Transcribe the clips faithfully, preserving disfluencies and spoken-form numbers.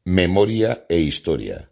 Memoria e historia.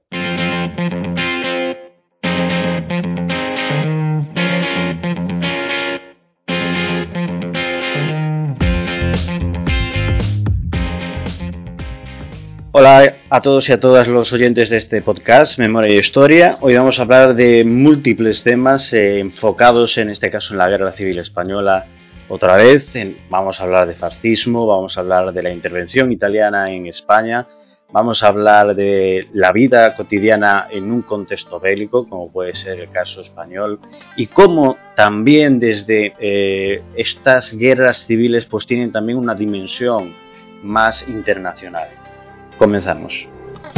Hola a todos y a todas los oyentes de este podcast, Memoria e Historia. Hoy vamos a hablar de múltiples temas eh, enfocados en este caso en la Guerra Civil Española. Otra vez en, vamos a hablar de fascismo, vamos a hablar de la intervención italiana en España, vamos a hablar de la vida cotidiana en un contexto bélico, como puede ser el caso español, y cómo también desde eh, estas guerras civiles pues tienen también una dimensión más internacional. Comenzamos.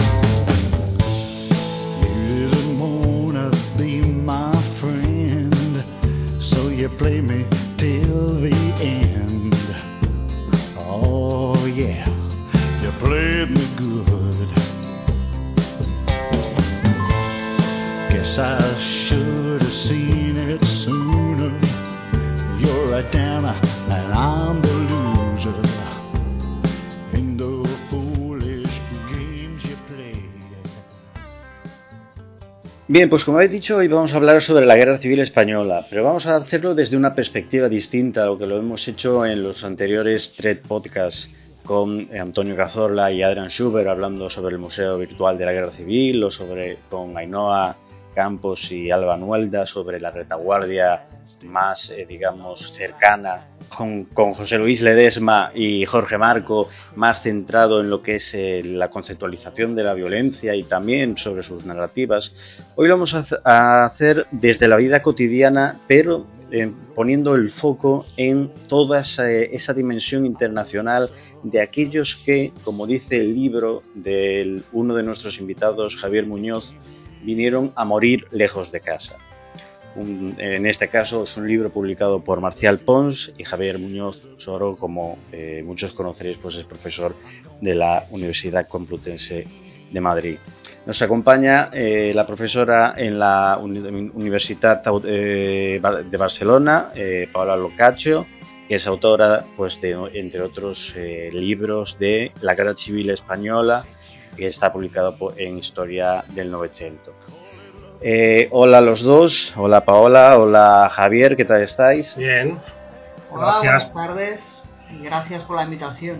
Bien, pues como he dicho, hoy vamos a hablar sobre la Guerra Civil Española, pero vamos a hacerlo desde una perspectiva distinta a lo que lo hemos hecho en los anteriores tres podcasts con Antonio Cazorla y Adrián Schubert hablando sobre el Museo Virtual de la Guerra Civil, o sobre con Ainhoa Campos y Alba Nuelda sobre la retaguardia más, eh, digamos, cercana, con, con José Luis Ledesma y Jorge Marco, más centrado en lo que es eh, la conceptualización de la violencia y también sobre sus narrativas. Hoy lo vamos a, a hacer desde la vida cotidiana, pero eh, poniendo el foco en toda esa, esa dimensión internacional de aquellos que, como dice el libro de uno de nuestros invitados, Javier Muñoz, vinieron a morir lejos de casa. Un, en este caso es un libro publicado por Marcial Pons y Javier Muñoz Soro, como eh, muchos conoceréis, pues es profesor de la Universidad Complutense de Madrid. Nos acompaña eh, la profesora en la Uni- Universidad eh, de Barcelona, eh, Paola Locaccio, que es autora, pues, de, entre otros eh, libros de la Guerra Civil Española, que está publicado en Historia del Novecento. Eh, hola a los dos, hola Paola, hola Javier, ¿qué tal estáis? Bien. Hola, buenas tardes y gracias por la invitación.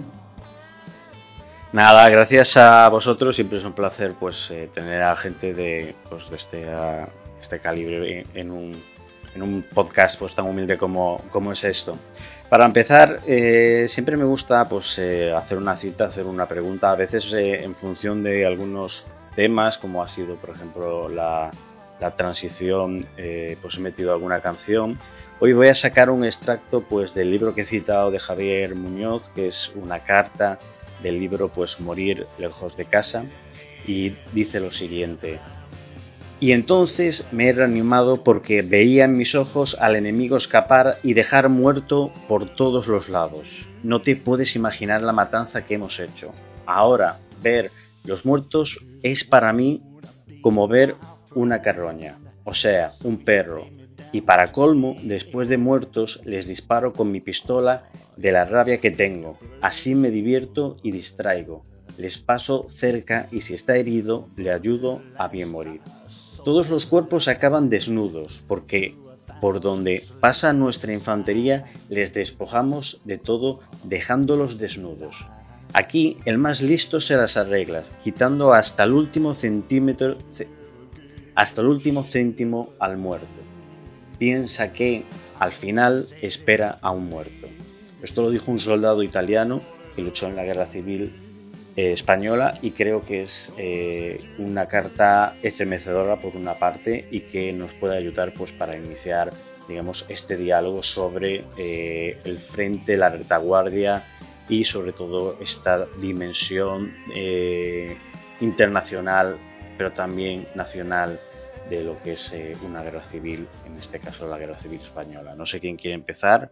Nada, gracias a vosotros, siempre es un placer pues eh, tener a gente de, pues, de este, a, este calibre en, en, un, en un podcast pues tan humilde como, como es esto. Para empezar, eh, siempre me gusta pues eh, hacer una cita, hacer una pregunta, a veces eh, en función de algunos temas, como ha sido por ejemplo la, la transición, eh, pues he metido alguna canción. Hoy voy a sacar un extracto pues del libro que he citado de Javier Muñoz, que es una carta del libro pues Morir lejos de casa, y dice lo siguiente: y entonces me he reanimado porque veía en mis ojos al enemigo escapar y dejar muerto por todos los lados. No te puedes imaginar la matanza que hemos hecho. Ahora, ver los muertos es para mí como ver una carroña, o sea, un perro. Y para colmo, después de muertos, les disparo con mi pistola de la rabia que tengo. Así me divierto y distraigo. Les paso cerca y si está herido, le ayudo a bien morir. Todos los cuerpos acaban desnudos, porque por donde pasa nuestra infantería les despojamos de todo dejándolos desnudos. Aquí el más listo se las arregla, quitando hasta el último centímetro, hasta el último céntimo al muerto. Piensa que al final espera a un muerto. Esto lo dijo un soldado italiano que luchó en la Guerra Civil eh, Española, y creo que es eh, una carta estremecedora por una parte y que nos puede ayudar pues para iniciar, digamos, este diálogo sobre eh, el frente, la retaguardia y sobre todo esta dimensión eh, internacional, pero también nacional, de lo que es eh, una guerra civil, en este caso la Guerra Civil Española. No sé quién quiere empezar.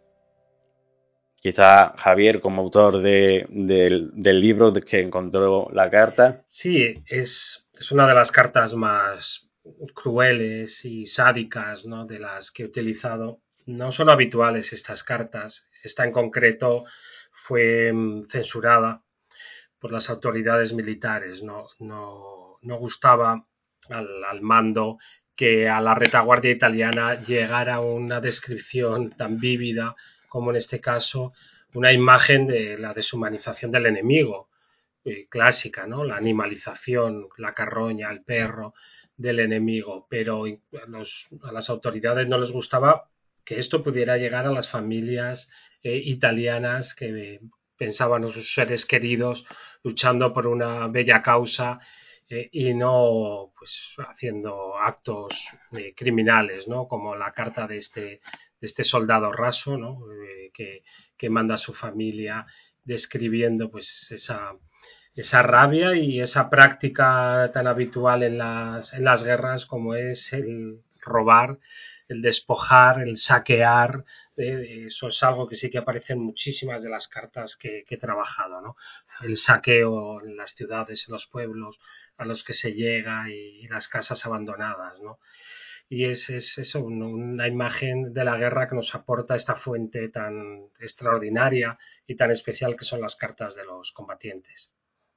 Quizá Javier, como autor de, de, del libro de que encontró la carta. Sí, es, es una de las cartas más crueles y sádicas, ¿no?, de las que he utilizado. No son habituales estas cartas. Esta en concreto fue censurada por las autoridades militares. No, no, no gustaba al, al mando que a la retaguardia italiana llegara una descripción tan vívida como en este caso una imagen de la deshumanización del enemigo, eh, clásica, ¿no? La animalización, la carroña, el perro del enemigo, pero a, los, a las autoridades no les gustaba que esto pudiera llegar a las familias eh, italianas que pensaban en sus seres queridos luchando por una bella causa eh, y no pues haciendo actos eh, criminales, ¿no? Como la carta de este, de este soldado raso, ¿no? Eh, que, que manda a su familia describiendo pues esa, esa rabia y esa práctica tan habitual en las, en las guerras como es el robar, el despojar, el saquear. Eh, eso es algo que sí que aparece en muchísimas de las cartas que, que he trabajado, ¿no? El saqueo en las ciudades, en los pueblos a los que se llega y, y las casas abandonadas, ¿no? Y es, es eso, una imagen de la guerra que nos aporta esta fuente tan extraordinaria y tan especial que son las cartas de los combatientes.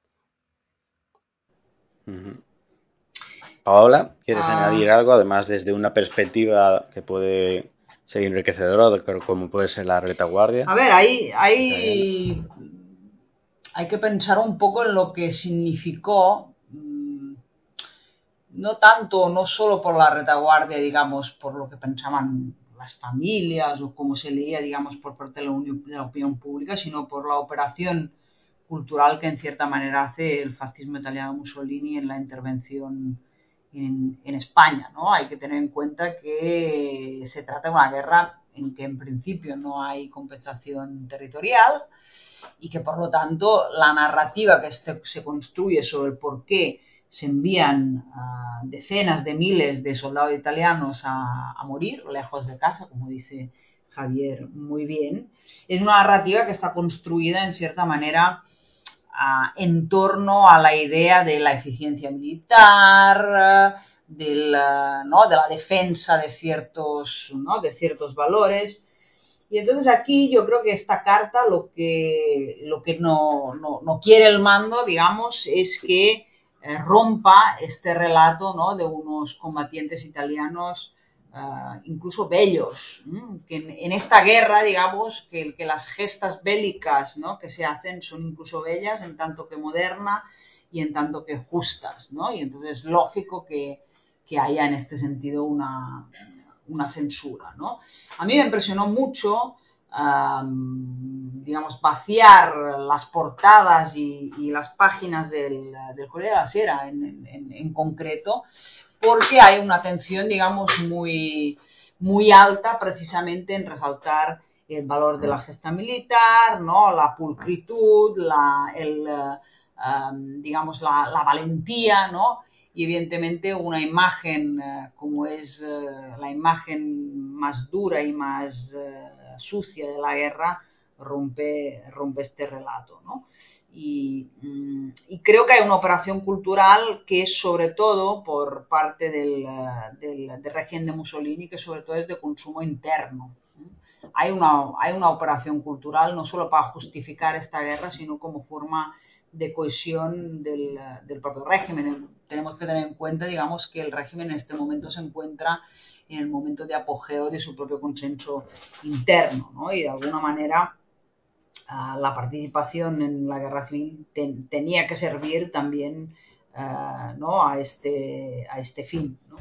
Uh-huh. Paola, ¿quieres Ah. añadir algo? Además, desde una perspectiva que puede ser enriquecedora, como puede ser la retaguardia. A ver, ahí, ahí hay que pensar un poco en lo que significó, no tanto, no solo por la retaguardia, digamos, por lo que pensaban las familias o cómo se leía, digamos, por parte de la, unión, de la opinión pública, sino por la operación cultural que en cierta manera hace el fascismo italiano Mussolini en la intervención en, en España, ¿no? Hay que tener en cuenta que se trata de una guerra en que en principio no hay compensación territorial y que por lo tanto la narrativa que este, se construye sobre el por qué se envían uh, decenas de miles de soldados italianos a, a morir lejos de casa, como dice Javier muy bien, es una narrativa que está construida en cierta manera uh, en torno a la idea de la eficiencia militar, uh, del, uh, ¿no? de la defensa de ciertos, ¿no? de ciertos valores. Y entonces aquí yo creo que esta carta lo que, lo que no, no, no quiere el mando, digamos, es que eh, rompa este relato, ¿no? de unos combatientes italianos uh, incluso bellos, ¿no? que en, en esta guerra, digamos, que, que las gestas bélicas, ¿no? que se hacen son incluso bellas en tanto que moderna y en tanto que justas, ¿no? Y entonces es lógico que, que haya en este sentido una... una censura, ¿no? A mí me impresionó mucho, um, digamos, vaciar las portadas y, y las páginas del, del Corriere della Sera en, en, en concreto, porque hay una atención, digamos, muy, muy alta precisamente en resaltar el valor de la gesta militar, ¿no? La pulcritud, la, el, um, digamos, la, la valentía, ¿no? Y evidentemente una imagen eh, como es eh, la imagen más dura y más eh, sucia de la guerra rompe, rompe este relato, ¿no? Y, mm, y creo que hay una operación cultural que es sobre todo por parte del, del, del régimen de Mussolini, que sobre todo es de consumo interno. Hay una, hay una operación cultural no solo para justificar esta guerra, sino como forma de cohesión del, del propio régimen. Tenemos que tener en cuenta, digamos, que el régimen en este momento se encuentra en el momento de apogeo de su propio consenso interno, ¿no? Y de alguna manera uh, la participación en la guerra civil ten, tenía que servir también uh, ¿no? a, este, a este fin, ¿no?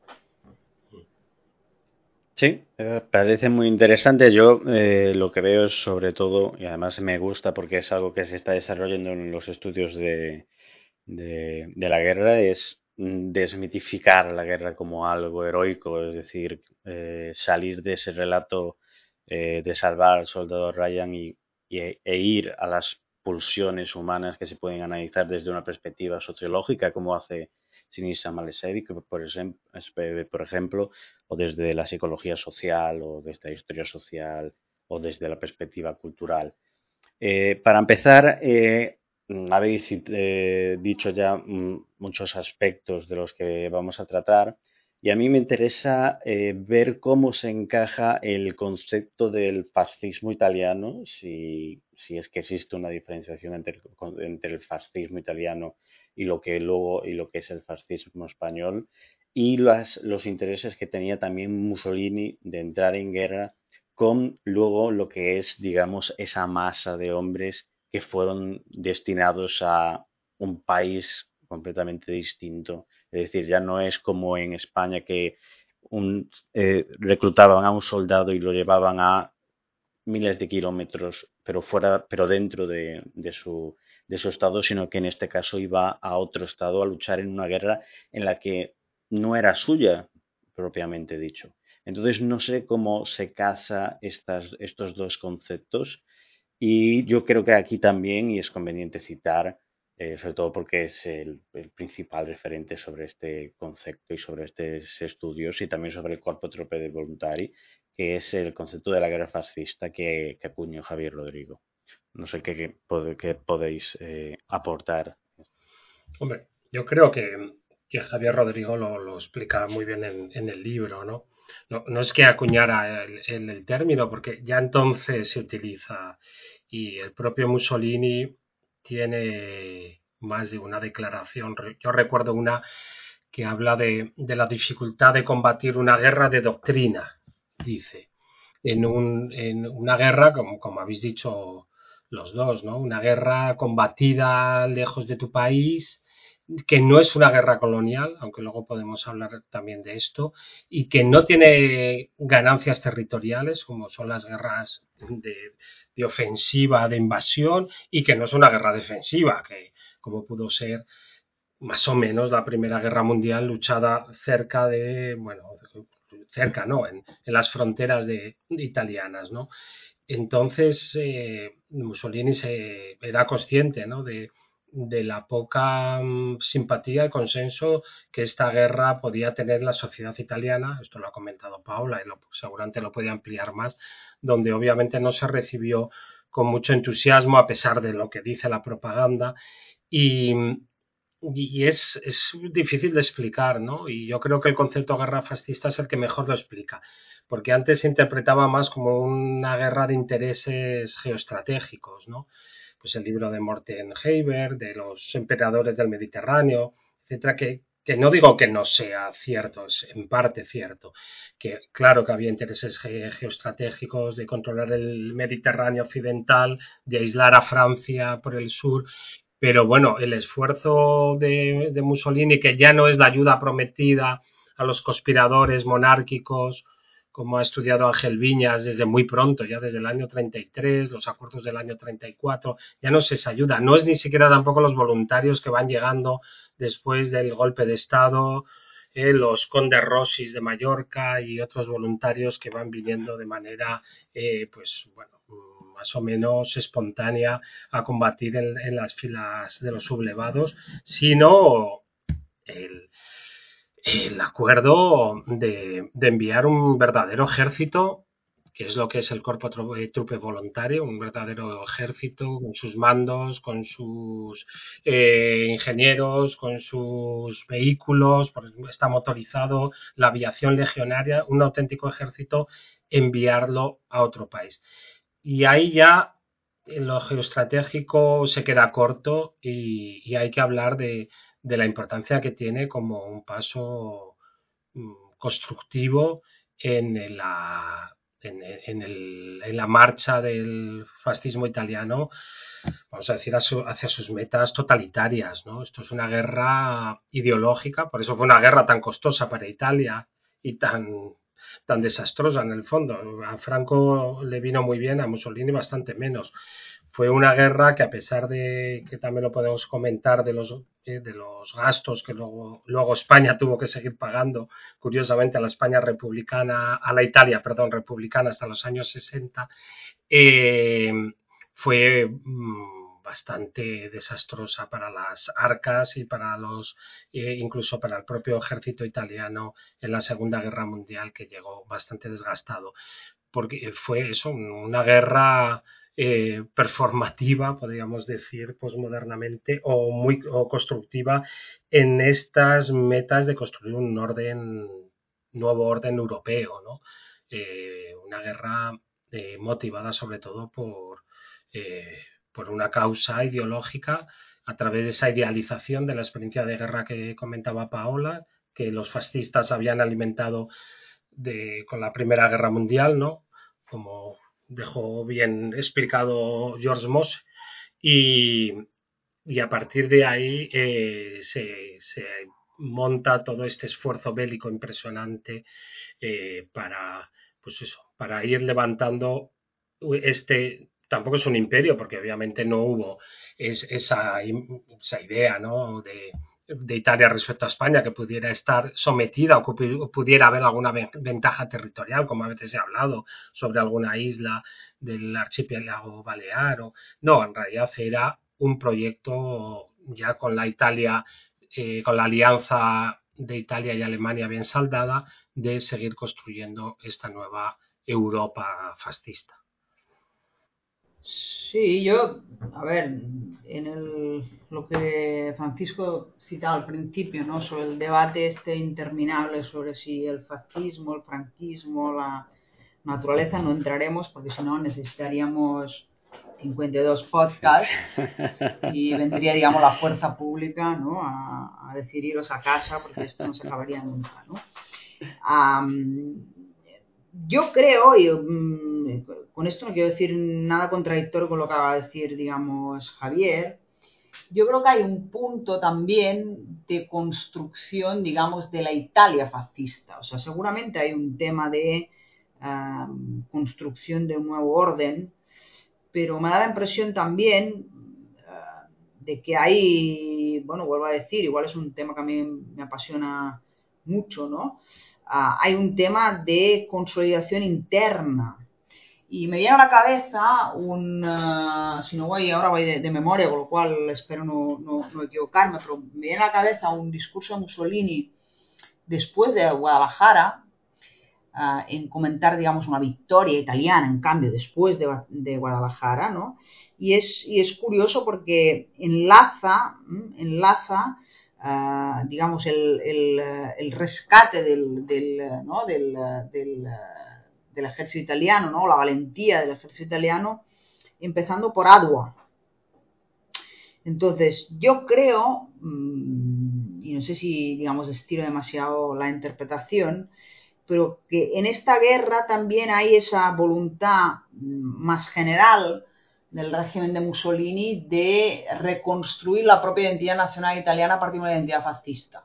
Sí, eh, parece muy interesante. Yo eh, lo que veo es sobre todo, y además me gusta porque es algo que se está desarrollando en los estudios de, de, de la guerra, es desmitificar la guerra como algo heroico, es decir, eh, salir de ese relato eh, de salvar al soldado Ryan y, y, e ir a las pulsiones humanas que se pueden analizar desde una perspectiva sociológica, como hace Sinisa Maleshevi, por, por ejemplo, o desde la psicología social, o desde la historia social, o desde la perspectiva cultural. Eh, para empezar, eh, habéis eh, dicho ya mm, muchos aspectos de los que vamos a tratar. Y a mí me interesa eh, ver cómo se encaja el concepto del fascismo italiano, si, si es que existe una diferenciación entre, el con- entre el fascismo italiano y lo que luego y lo que es el fascismo español, y las, los intereses que tenía también Mussolini de entrar en guerra con luego lo que es, digamos, esa masa de hombres que fueron destinados a un país completamente distinto. Es decir, ya no es como en España que un, eh, reclutaban a un soldado y lo llevaban a miles de kilómetros, pero fuera, pero dentro de, de su, de su estado, sino que en este caso iba a otro estado a luchar en una guerra en la que no era suya, propiamente dicho. Entonces no sé cómo se casa estas, estos dos conceptos y yo creo que aquí también, y es conveniente citar, eh, sobre todo porque es el, el principal referente sobre este concepto y sobre estos estudios y también sobre el Corpo Trope de Voluntari, que es el concepto de la guerra fascista que, que acuñó Javier Rodrigo. No sé qué, qué, pod- qué podéis eh, aportar. Hombre, yo creo que, que Javier Rodrigo lo, lo explica muy bien en, en el libro, ¿no? ¿no? No es que acuñara el, el, el término, porque ya entonces se utiliza y el propio Mussolini tiene más de una declaración. Yo recuerdo una que habla de, de la dificultad de combatir una guerra de doctrina, dice, en, un, en una guerra, como, como habéis dicho los dos, ¿no? Una guerra combatida lejos de tu país, que no es una guerra colonial, aunque luego podemos hablar también de esto, y que no tiene ganancias territoriales, como son las guerras de, de ofensiva, de invasión, y que no es una guerra defensiva, que como pudo ser más o menos la Primera Guerra Mundial luchada cerca de, bueno, cerca, ¿no? En, en las fronteras de, de italianas, ¿no? Entonces, eh, Mussolini se era consciente, ¿no? de, de la poca um, simpatía y consenso que esta guerra podía tener la sociedad italiana, esto lo ha comentado Paula y lo, seguramente lo puede ampliar más, donde obviamente no se recibió con mucho entusiasmo a pesar de lo que dice la propaganda y, y es, es difícil de explicar, ¿no? Y yo creo que el concepto de guerra fascista es el que mejor lo explica, porque antes se interpretaba más como una guerra de intereses geoestratégicos, ¿no? Pues el libro de Morten Heiber, de los emperadores del Mediterráneo, etcétera, que, que no digo que no sea cierto, es en parte cierto, que claro que había intereses ge geoestratégicos de controlar el Mediterráneo occidental, de aislar a Francia por el sur, pero bueno, el esfuerzo de, de Mussolini, que ya no es la ayuda prometida a los conspiradores monárquicos, como ha estudiado Ángel Viñas desde muy pronto, ya desde el año treinta y tres, los acuerdos del año treinta y cuatro, ya no es esa ayuda, no es ni siquiera tampoco los voluntarios que van llegando después del golpe de Estado, eh, los condes Rossis de Mallorca y otros voluntarios que van viniendo de manera, eh, pues bueno, más o menos espontánea a combatir en, en las filas de los sublevados, sino el, el acuerdo de, de, enviar un verdadero ejército, que es lo que es el Corpo Trupe Voluntario, un verdadero ejército con sus mandos, con sus eh, ingenieros, con sus vehículos, está motorizado, la aviación legionaria, un auténtico ejército, enviarlo a otro país. Y ahí ya lo geoestratégico se queda corto y, y hay que hablar de, de la importancia que tiene como un paso mm, constructivo en la, en, en, el, en la marcha del fascismo italiano, vamos a decir, hacia sus metas totalitarias, ¿no? Esto es una guerra ideológica, por eso fue una guerra tan costosa para Italia y tan, tan desastrosa en el fondo. A Franco le vino muy bien, a Mussolini bastante menos. Fue una guerra que, a pesar de que también lo podemos comentar de los, eh, de los gastos que luego, luego España tuvo que seguir pagando, curiosamente a la España republicana, a la Italia, perdón, republicana hasta los años sesenta, eh, fue mmm, bastante desastrosa para las arcas y para los, eh, incluso para el propio ejército italiano en la Segunda Guerra Mundial, que llegó bastante desgastado, porque fue eso, una guerra eh, performativa, podríamos decir, posmodernamente, o muy o constructiva en estas metas de construir un orden nuevo orden europeo, ¿no? Eh, una guerra eh, motivada sobre todo por, eh, por una causa ideológica a través de esa idealización de la experiencia de guerra que comentaba Paola, que los fascistas habían alimentado de, con la Primera Guerra Mundial, ¿no? Como dejó bien explicado George Moss, y, y a partir de ahí eh, se, se, monta todo este esfuerzo bélico impresionante eh, para, pues eso, para ir levantando este, tampoco es un imperio, porque obviamente no hubo es, esa, esa idea, ¿no? de, de Italia respecto a España, que pudiera estar sometida o que pudiera haber alguna ventaja territorial, como a veces he hablado, sobre alguna isla del archipiélago balear. O, no, en realidad era un proyecto ya con la Italia, eh, con la alianza de Italia y Alemania bien saldada, de seguir construyendo esta nueva Europa fascista. Sí, yo, a ver, en el, lo que Francisco citaba al principio, ¿no? Sobre el debate este interminable sobre si el fascismo, el franquismo, la naturaleza, no entraremos porque si no necesitaríamos cincuenta y dos podcasts y vendría, digamos, la fuerza pública, ¿no? A, a decir iros a casa porque esto no se acabaría nunca, ¿no? Um, yo creo, y um, con esto no quiero decir nada contradictorio con lo que acaba de decir, digamos, Javier, yo creo que hay un punto también de construcción, digamos, de la Italia fascista. O sea, seguramente hay un tema de um, construcción de un nuevo orden, pero me da la impresión también uh, de que hay, bueno, vuelvo a decir, igual es un tema que a mí me apasiona mucho, ¿no? Uh, hay un tema de consolidación interna. Y me viene a la cabeza un, uh, si no voy, ahora voy de, de memoria, con lo cual espero no, no, no equivocarme, pero me viene a la cabeza un discurso de Mussolini después de Guadalajara, uh, en comentar, digamos, una victoria italiana, en cambio, después de, de Guadalajara, ¿no? Y es, y es curioso porque enlaza, enlaza uh, digamos, el, el, el rescate del, del, ¿no? del, del, del ejército italiano, ¿no? La valentía del ejército italiano, empezando por Adua. Entonces, yo creo, y no sé si, digamos, estiro demasiado la interpretación, pero que en esta guerra también hay esa voluntad más general del régimen de Mussolini de reconstruir la propia identidad nacional italiana a partir de una identidad fascista.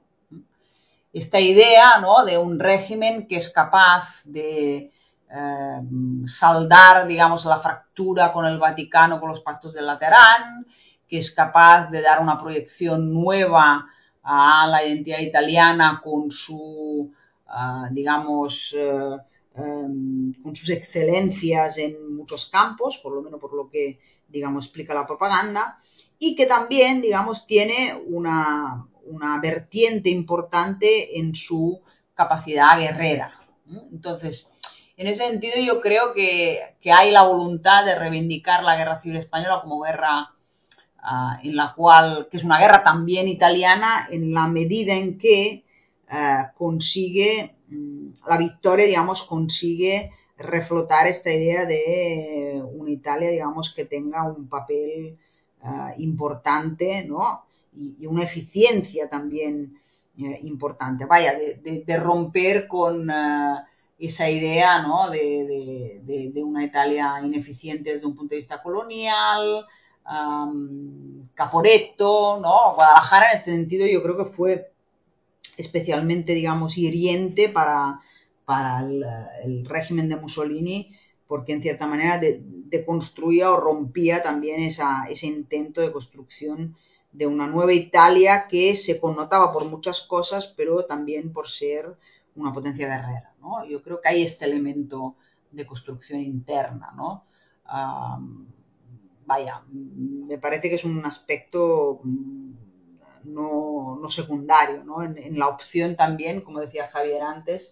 Esta idea, ¿no?, de un régimen que es capaz de eh, saldar, digamos, la fractura con el Vaticano, con los pactos del Laterán, que es capaz de dar una proyección nueva a la identidad italiana con su, uh, digamos, uh, um, con sus excelencias en muchos campos, por lo menos por lo que, digamos, explica la propaganda, y que también, digamos, tiene una, una vertiente importante en su capacidad guerrera. Entonces, en ese sentido yo creo que, que hay la voluntad de reivindicar la Guerra Civil Española como guerra uh, en la cual, que es una guerra también italiana, en la medida en que uh, consigue, um, la victoria, digamos, consigue reflotar esta idea de una Italia, digamos, que tenga un papel uh, importante, ¿no? Y, y una eficiencia también eh, importante. Vaya, de, de, de romper con uh, esa idea, ¿no?, de, de, de, de una Italia ineficiente desde un punto de vista colonial, um, Caporetto, ¿no? Guadalajara, en este sentido, yo creo que fue especialmente, digamos, hiriente para, para el, el régimen de Mussolini, porque en cierta manera deconstruía de o rompía también esa, ese intento de construcción de una nueva Italia que se connotaba por muchas cosas, pero también por ser una potencia guerrera, ¿no? Yo creo que hay este elemento de construcción interna, ¿no? Um, vaya, me parece que es un aspecto no, no secundario, ¿no? En, en la opción también, como decía Javier antes,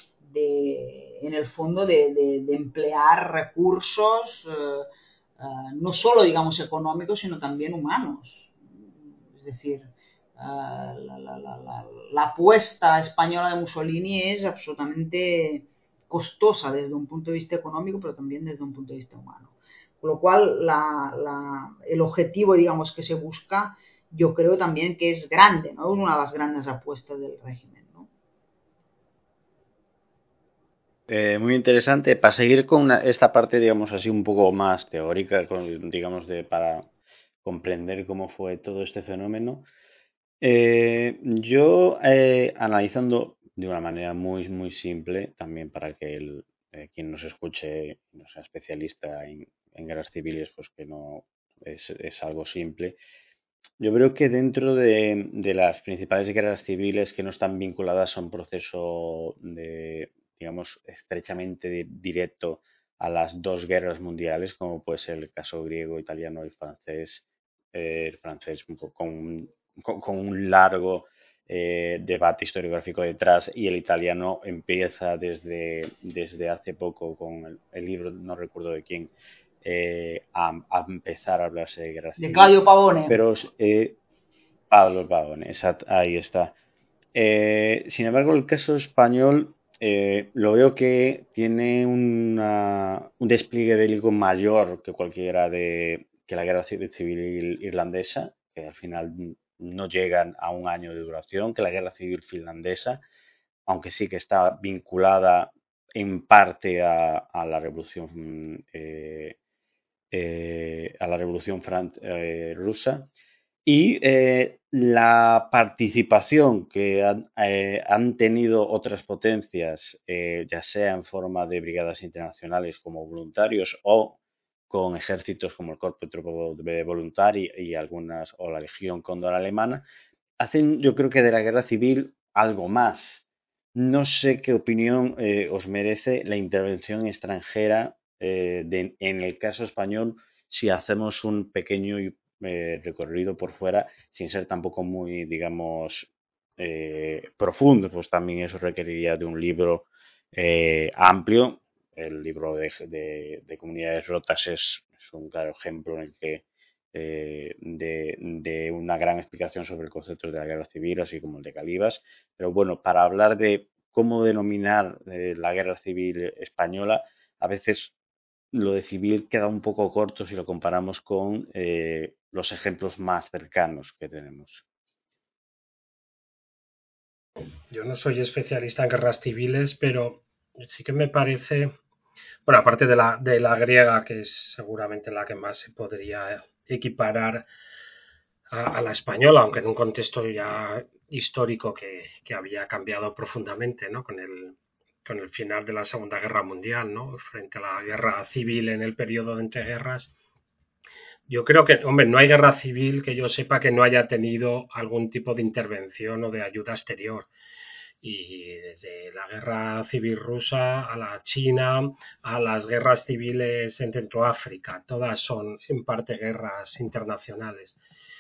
de, en el fondo de, de, de emplear recursos eh, eh, no solo, digamos, económicos, sino también humanos. Es decir, uh, la, la, la, la, la apuesta española de Mussolini es absolutamente costosa desde un punto de vista económico, pero también desde un punto de vista humano. Con lo cual, la, la, el objetivo, digamos, que se busca, yo creo también que es grande, ¿no? Es una de las grandes apuestas del régimen, ¿no? Eh, muy interesante. Para seguir con una, esta parte, digamos así, un poco más teórica, con, digamos, de para comprender cómo fue todo este fenómeno, eh, yo eh, analizando de una manera muy, muy simple, también para que el, eh, quien nos escuche no sea especialista en, en guerras civiles, pues que no es, es algo simple. Yo creo que dentro de, de las principales guerras civiles que no están vinculadas a un proceso de, digamos, estrechamente di- directo a las dos guerras mundiales, como puede ser el caso griego, italiano y francés, eh, el francés un poco con, un- con, con un largo eh, debate historiográfico detrás, y el italiano empieza desde, desde hace poco con el, el libro, no recuerdo de quién, eh, a, a empezar a hablarse de guerra De civil. Claudio Pavone. Pero eh, Pablo Pavone, exact- ahí está. Eh, sin embargo, el caso español eh, lo veo que tiene una- un despliegue bélico mayor que cualquiera de que la guerra civil, civil irlandesa, que al final no llegan a un año de duración, que la guerra civil finlandesa, aunque sí que está vinculada en parte a, a la revolución eh, eh, a la revolución fran- eh, rusa, y eh, la participación que han, eh, han tenido otras potencias, eh, ya sea en forma de brigadas internacionales como voluntarios o con ejércitos como el Corpo de Tropa Voluntari y algunas, o la Legión Cóndor alemana, hacen, yo creo que de la guerra civil algo más. No sé qué opinión eh, os merece la intervención extranjera eh, de- en el caso español, si hacemos un pequeño eh, recorrido por fuera, sin ser tampoco muy, digamos, eh, profundo, pues también eso requeriría de un libro eh, amplio. El libro de, de- de Comunidades Rotas es, es un claro ejemplo en el que eh, de, de una gran explicación sobre el concepto de la guerra civil, así como el de Calibas. Pero bueno, para hablar de cómo denominar eh, la guerra civil española, a veces lo de civil queda un poco corto si lo comparamos con eh, los ejemplos más cercanos que tenemos. Yo no soy especialista en guerras civiles, pero sí que me parece, bueno, aparte de la, de la griega, que es seguramente la que más se podría equiparar a, a la española, aunque en un contexto ya histórico que, que había cambiado profundamente, ¿no? Con el, con el final de la Segunda Guerra Mundial, ¿no? Frente a la guerra civil en el periodo de entreguerras. Yo creo que, hombre, no hay guerra civil que yo sepa que no haya tenido algún tipo de intervención o de ayuda exterior. Y desde la guerra civil rusa a la China, a las guerras civiles en Centroáfrica, todas son en parte guerras internacionales.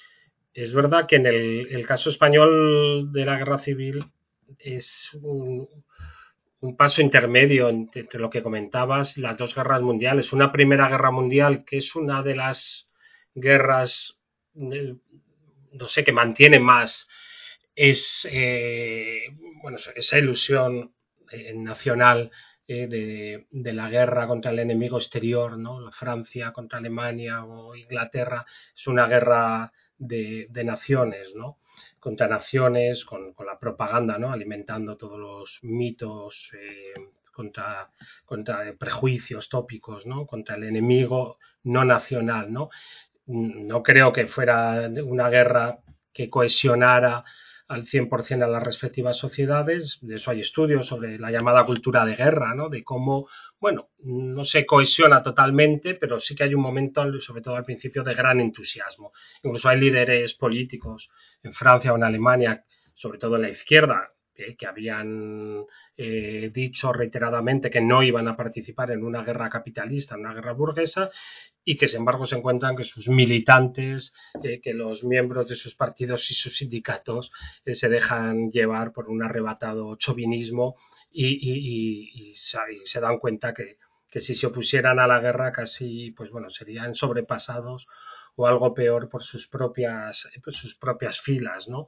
Es verdad que en el, el caso español de la guerra civil es un, un paso intermedio entre, entre lo que comentabas, las dos guerras mundiales. Una primera guerra mundial que es una de las guerras, eh, no sé, que mantiene más es eh, bueno, esa ilusión eh, nacional eh, de, de, la guerra contra el enemigo exterior, ¿no? La Francia contra Alemania o Inglaterra, es una guerra de, de naciones, ¿no? Contra naciones, con, con, la propaganda, ¿no? Alimentando todos los mitos, eh, contra, contra prejuicios tópicos, ¿no? Contra el enemigo no nacional, ¿no? No creo que fuera una guerra que cohesionara al cien por ciento a las respectivas sociedades. De eso hay estudios sobre la llamada cultura de guerra, ¿no? De cómo, bueno, no se cohesiona totalmente, pero sí que hay un momento, sobre todo al principio, de gran entusiasmo. Incluso hay líderes políticos en Francia o en Alemania, sobre todo en la izquierda, que, que habían eh, dicho reiteradamente que no iban a participar en una guerra capitalista, en una guerra burguesa, y que sin embargo se encuentran que sus militantes, eh, que los miembros de sus partidos y sus sindicatos eh, se dejan llevar por un arrebatado chauvinismo y, y, y, y, se, y se dan cuenta que, que si se opusieran a la guerra casi, pues bueno, serían sobrepasados o algo peor por sus propias, por sus propias filas, ¿no?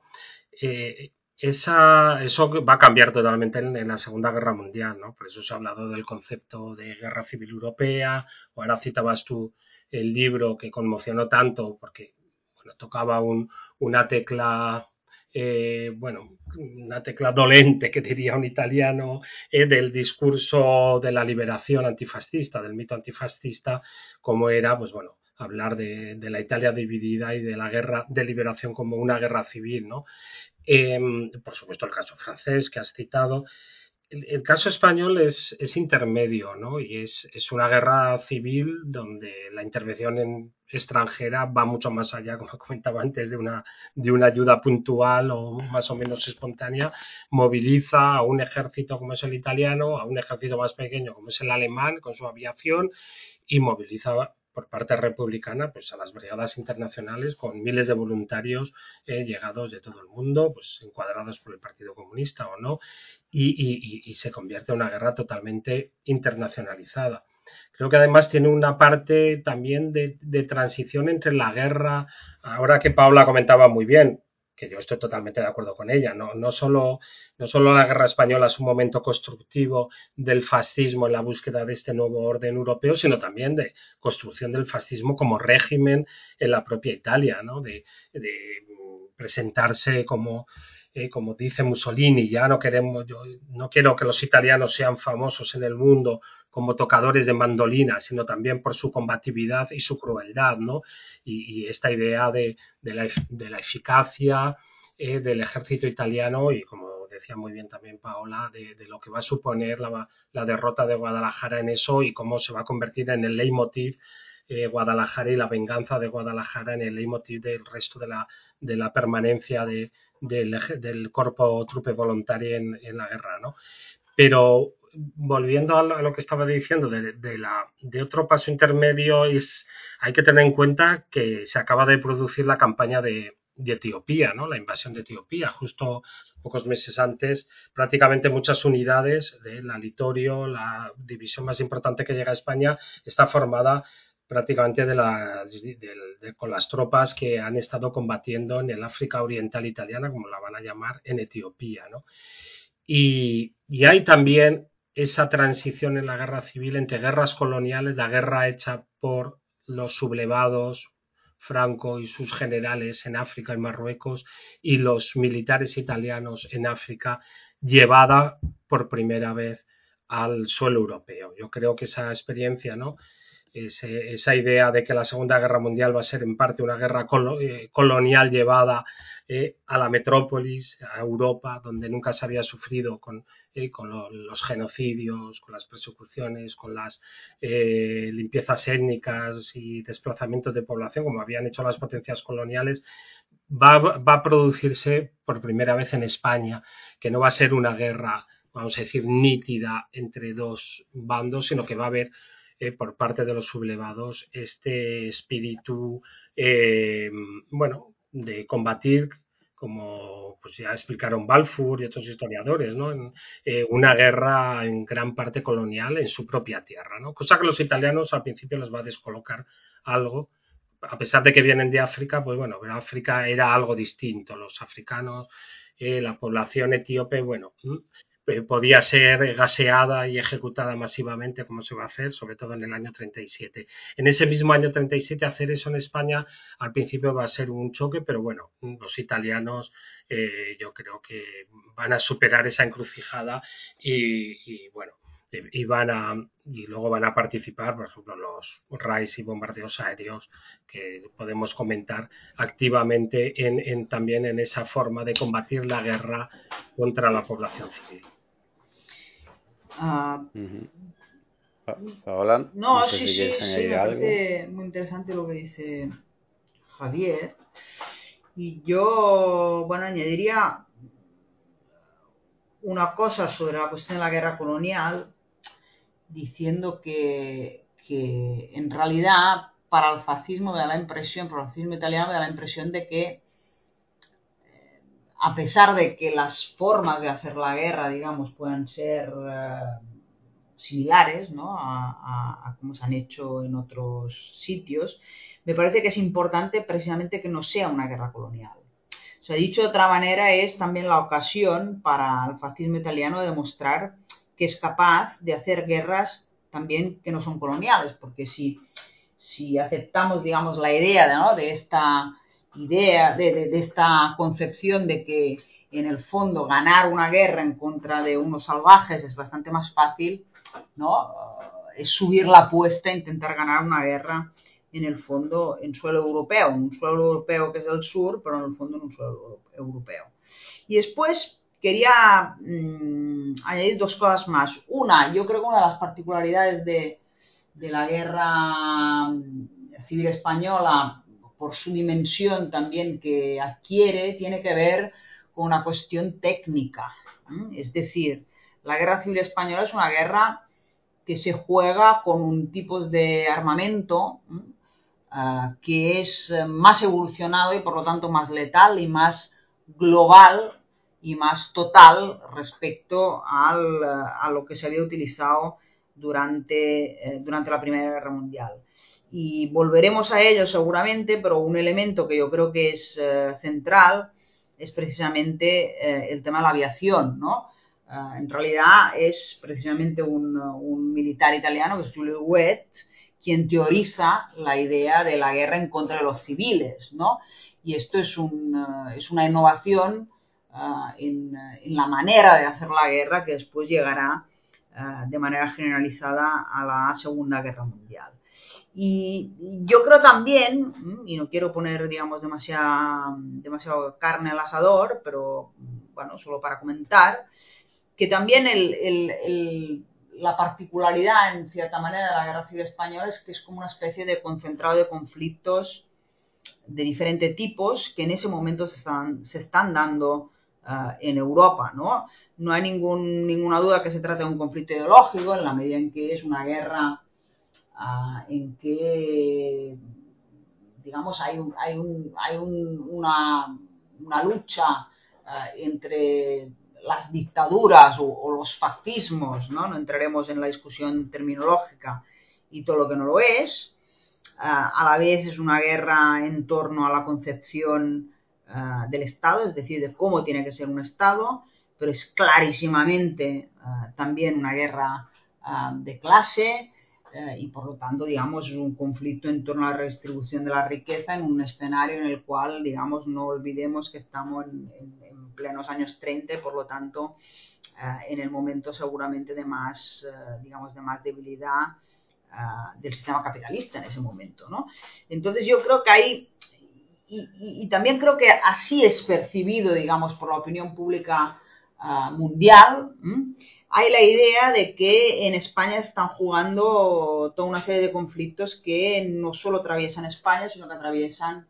Eh, esa, eso va a cambiar totalmente en, en la Segunda Guerra Mundial, ¿no? Por eso se ha hablado del concepto de guerra civil europea, o ahora citabas tú el libro que conmocionó tanto porque bueno, tocaba un, una tecla, eh, bueno, una tecla dolente, que diría un italiano, eh, del discurso de la liberación antifascista, del mito antifascista, como era, pues bueno, hablar de, de la Italia dividida y de la guerra de liberación como una guerra civil, ¿no? Eh, por supuesto, el caso francés que has citado. El, el caso español es, es intermedio, ¿no? Y es, es, una guerra civil donde la intervención en extranjera va mucho más allá, como comentaba antes, de una, de una ayuda puntual o más o menos espontánea. Moviliza a un ejército como es el italiano, a un ejército más pequeño como es el alemán con su aviación, y moviliza por parte republicana pues a las brigadas internacionales con miles de voluntarios eh, llegados de todo el mundo, pues encuadrados por el Partido Comunista o no, y, y, y se convierte en una guerra totalmente internacionalizada. Creo que además tiene una parte también de, de transición entre la guerra, ahora que Paula comentaba muy bien, que yo estoy totalmente de acuerdo con ella, no, no, solo, no solo la guerra española es un momento constructivo del fascismo en la búsqueda de este nuevo orden europeo, sino también de construcción del fascismo como régimen en la propia Italia, ¿no? de, de presentarse como, eh, como dice Mussolini, ya no queremos, yo no quiero que los italianos sean famosos en el mundo como tocadores de mandolina, sino también por su combatividad y su crueldad, ¿no? Y, y esta idea de, de, la, de la eficacia eh, del ejército italiano y, como decía muy bien también Paola, de, de lo que va a suponer la, la derrota de Guadalajara en eso y cómo se va a convertir en el leitmotiv eh, Guadalajara y la venganza de Guadalajara en el leitmotiv del resto de la, de la permanencia de, del, del Corpo Truppe Volontarie en, en la guerra, ¿no? Pero volviendo a lo que estaba diciendo de, de, la, de otro paso intermedio, es, hay que tener en cuenta que se acaba de producir la campaña de, de Etiopía, ¿no? La invasión de Etiopía. Justo pocos meses antes, prácticamente muchas unidades de la Litorio, la división más importante que llega a España, está formada prácticamente de la, de, de, con las tropas que han estado combatiendo en el África Oriental Italiana, como la van a llamar, en Etiopía, ¿no? Y, y hay también esa transición en la guerra civil entre guerras coloniales, la guerra hecha por los sublevados Franco y sus generales en África y Marruecos, y los militares italianos en África, llevada por primera vez al suelo europeo. Yo creo que esa experiencia, ¿no? Ese, esa idea de que la Segunda Guerra Mundial va a ser en parte una guerra colo, eh, colonial llevada eh, a la metrópolis, a Europa, donde nunca se había sufrido con, eh, con lo, los genocidios, con las persecuciones, con las eh, limpiezas étnicas y desplazamientos de población, como habían hecho las potencias coloniales, va, va a producirse por primera vez en España, que no va a ser una guerra, vamos a decir, nítida entre dos bandos, sino que va a haber Eh, por parte de los sublevados este espíritu eh, bueno, de combatir, como pues ya explicaron Balfour y otros historiadores, ¿no? En, eh, una guerra en gran parte colonial en su propia tierra, ¿no? Cosa que los italianos al principio les va a descolocar algo, a pesar de que vienen de África, pues bueno, pero África era algo distinto, los africanos, eh, la población etíope, bueno, podía ser gaseada y ejecutada masivamente, como se va a hacer, sobre todo en el año treinta y siete. En ese mismo año treinta y siete, hacer eso en España al principio va a ser un choque, pero bueno, los italianos eh, yo creo que van a superar esa encrucijada y, y bueno, y van a y luego van a participar, por ejemplo, los raids y bombardeos aéreos que podemos comentar activamente en, en también en esa forma de combatir la guerra contra la población civil. Uh, uh-huh. Paola, no, no sé sí, si sí, sí, me algo. parece muy interesante lo que dice Javier. Y yo, bueno, añadiría una cosa sobre la cuestión de la guerra colonial, diciendo que, que en realidad para el fascismo me da la impresión, para el fascismo italiano me da la impresión de que a pesar de que las formas de hacer la guerra, digamos, puedan ser eh, similares, ¿no? a, a, a cómo se han hecho en otros sitios, me parece que es importante precisamente que no sea una guerra colonial. O sea, dicho de otra manera, es también la ocasión para el fascismo italiano de demostrar que es capaz de hacer guerras también que no son coloniales, porque si, si aceptamos, digamos, la idea, ¿no? de esta idea, de, de, de esta concepción de que en el fondo ganar una guerra en contra de unos salvajes es bastante más fácil, ¿no? Es subir la apuesta e intentar ganar una guerra en el fondo en suelo europeo, en un suelo europeo que es el sur, pero en el fondo en un suelo europeo. Y después quería mmm, añadir dos cosas más. Una, yo creo que una de las particularidades de, de la guerra civil española, por su dimensión también que adquiere, tiene que ver con una cuestión técnica. ¿eh? Es decir, la guerra civil española es una guerra que se juega con un tipo de armamento ¿eh? uh, que es más evolucionado y por lo tanto más letal y más global y más total respecto al, a lo que se había utilizado durante, eh, durante la Primera Guerra Mundial. Y volveremos a ello seguramente, pero un elemento que yo creo que es eh, central es precisamente eh, el tema de la aviación, ¿no? Uh, en realidad es precisamente un, un militar italiano, que es Giulio Huet, quien teoriza la idea de la guerra en contra de los civiles, ¿no? Y esto es, un, uh, es una innovación uh, en, en, la manera de hacer la guerra que después llegará uh, de manera generalizada a la Segunda Guerra Mundial. Y yo creo también, y no quiero poner, digamos, demasiada, demasiado carne al asador, pero bueno, solo para comentar, que también el, el, el, la particularidad, en cierta manera, de la Guerra Civil Española es que es como una especie de concentrado de conflictos de diferentes tipos que en ese momento se están, se están dando uh, en Europa, ¿no? No hay ningún, ninguna duda que se trata de un conflicto ideológico, en la medida en que es una guerra uh, en que, digamos, hay, un, hay, un, hay un, una, una lucha uh, entre las dictaduras o, o los fascismos, ¿no? No entraremos en la discusión terminológica y todo lo que no lo es. Uh, a la vez es una guerra en torno a la concepción uh, del Estado, es decir, de cómo tiene que ser un Estado, pero es clarísimamente uh, también una guerra uh, de clase uh, y por lo tanto, digamos, es un conflicto en torno a la redistribución de la riqueza en un escenario en el cual, digamos, no olvidemos que estamos en, en, en plenos años treinta y por lo tanto uh, en el momento seguramente de más, uh, digamos, de más debilidad Uh, del sistema capitalista en ese momento, ¿no? Entonces yo creo que ahí, y, y, y también creo que así es percibido, digamos, por la opinión pública uh, mundial, ¿m? Hay la idea de que en España están jugando toda una serie de conflictos que no solo atraviesan España, sino que atraviesan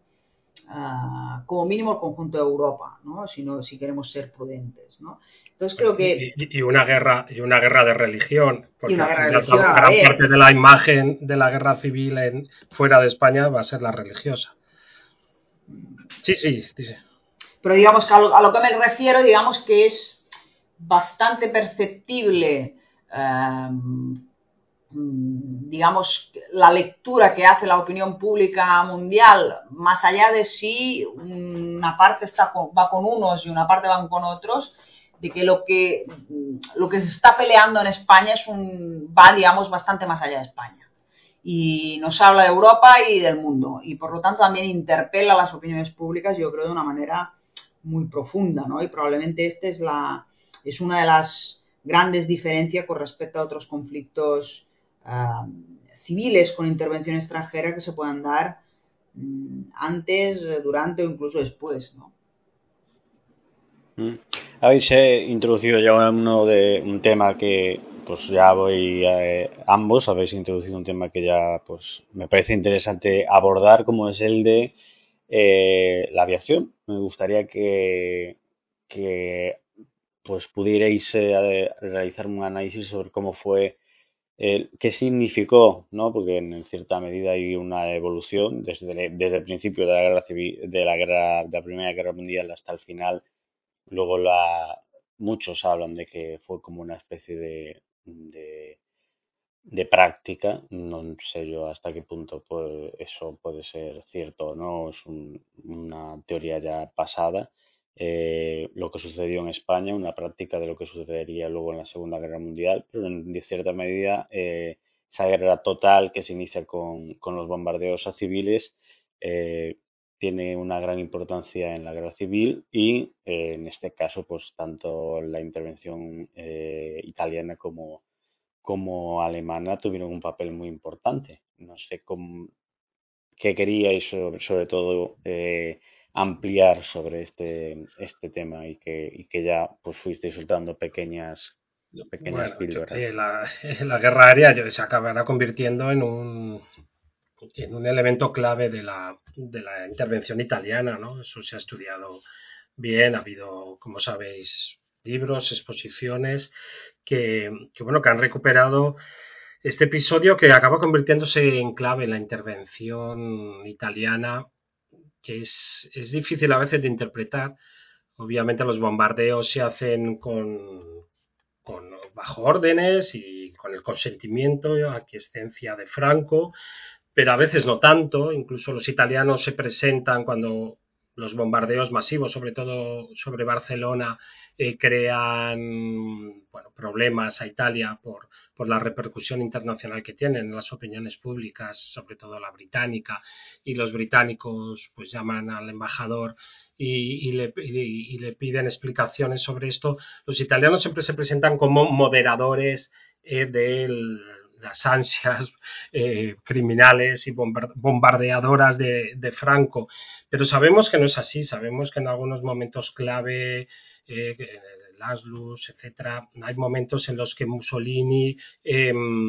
Uh, como mínimo el conjunto de Europa, ¿no? Si, no, si queremos ser prudentes, ¿no? Entonces creo que... Y, y, una, guerra, y una guerra de religión, porque y una guerra de religión gran, gran parte de la imagen de la guerra civil en, fuera de España va a ser la religiosa. Sí, sí, dice. Pero digamos que a lo, a lo que me refiero, digamos que es bastante perceptible um, digamos, la lectura que hace la opinión pública mundial, más allá de si una parte está con, va con unos y una parte van con otros, de que lo que lo que se está peleando en España es un va, digamos, bastante más allá de España. Y nos habla de Europa y del mundo. Y por lo tanto también interpela las opiniones públicas, yo creo, de una manera muy profunda, ¿no? Y probablemente esta es, la, es una de las grandes diferencias con respecto a otros conflictos Uh, civiles con intervención extranjera que se puedan dar um, antes, durante o incluso después, ¿no? Mm. Habéis eh, introducido ya uno de un tema que pues ya voy eh, ambos habéis introducido un tema que ya pues me parece interesante abordar, como es el de eh, la aviación. Me gustaría que, que pues pudierais eh, realizar un análisis sobre cómo fue Eh, ¿qué significó? ¿No? Porque en cierta medida hay una evolución desde, desde el principio de la guerra civil, de la guerra, de la Primera Guerra Mundial hasta el final. Luego la, muchos hablan de que fue como una especie de, de de práctica, non sei yo hasta que punto pues, eso puede ser cierto o no, es un, una teoría ya pasada. Eh, lo que sucedió en España, una práctica de lo que sucedería luego en la Segunda Guerra Mundial, pero en de cierta medida eh, esa guerra total que se inicia con, con los bombardeos a civiles eh, tiene una gran importancia en la guerra civil y eh, en este caso pues tanto la intervención eh, italiana como como alemana tuvieron un papel muy importante. No sé cómo, qué queríais sobre, sobre todo eh, ampliar sobre este, este tema y que, y que ya pues fuisteis soltando pequeñas, pequeñas Bueno, yo- píldoras. eh, la, la guerra aérea yo- se acabará convirtiendo en un, en un elemento clave de la, de la intervención italiana, ¿no? Eso se ha estudiado bien, ha habido, como sabéis, libros, exposiciones que, que, bueno, que han recuperado este episodio que acaba convirtiéndose en clave en la intervención italiana, que es, es difícil a veces de interpretar. Obviamente los bombardeos se hacen con, con bajo órdenes y con el consentimiento y aquiescencia de Franco, pero a veces no tanto. Incluso los italianos se presentan cuando los bombardeos masivos, sobre todo sobre Barcelona, eh, crean bueno, problemas a Italia por, por la repercusión internacional que tienen en las opiniones públicas, sobre todo la británica, y los británicos pues llaman al embajador y, y, le, y, y le piden explicaciones sobre esto. Los italianos siempre se presentan como moderadores eh, del las ansias eh, criminales y bombardeadoras de, de, Franco. Pero sabemos que no es así, sabemos que en algunos momentos clave, eh, el Anschluss, etcétera, hay momentos en los que Mussolini eh,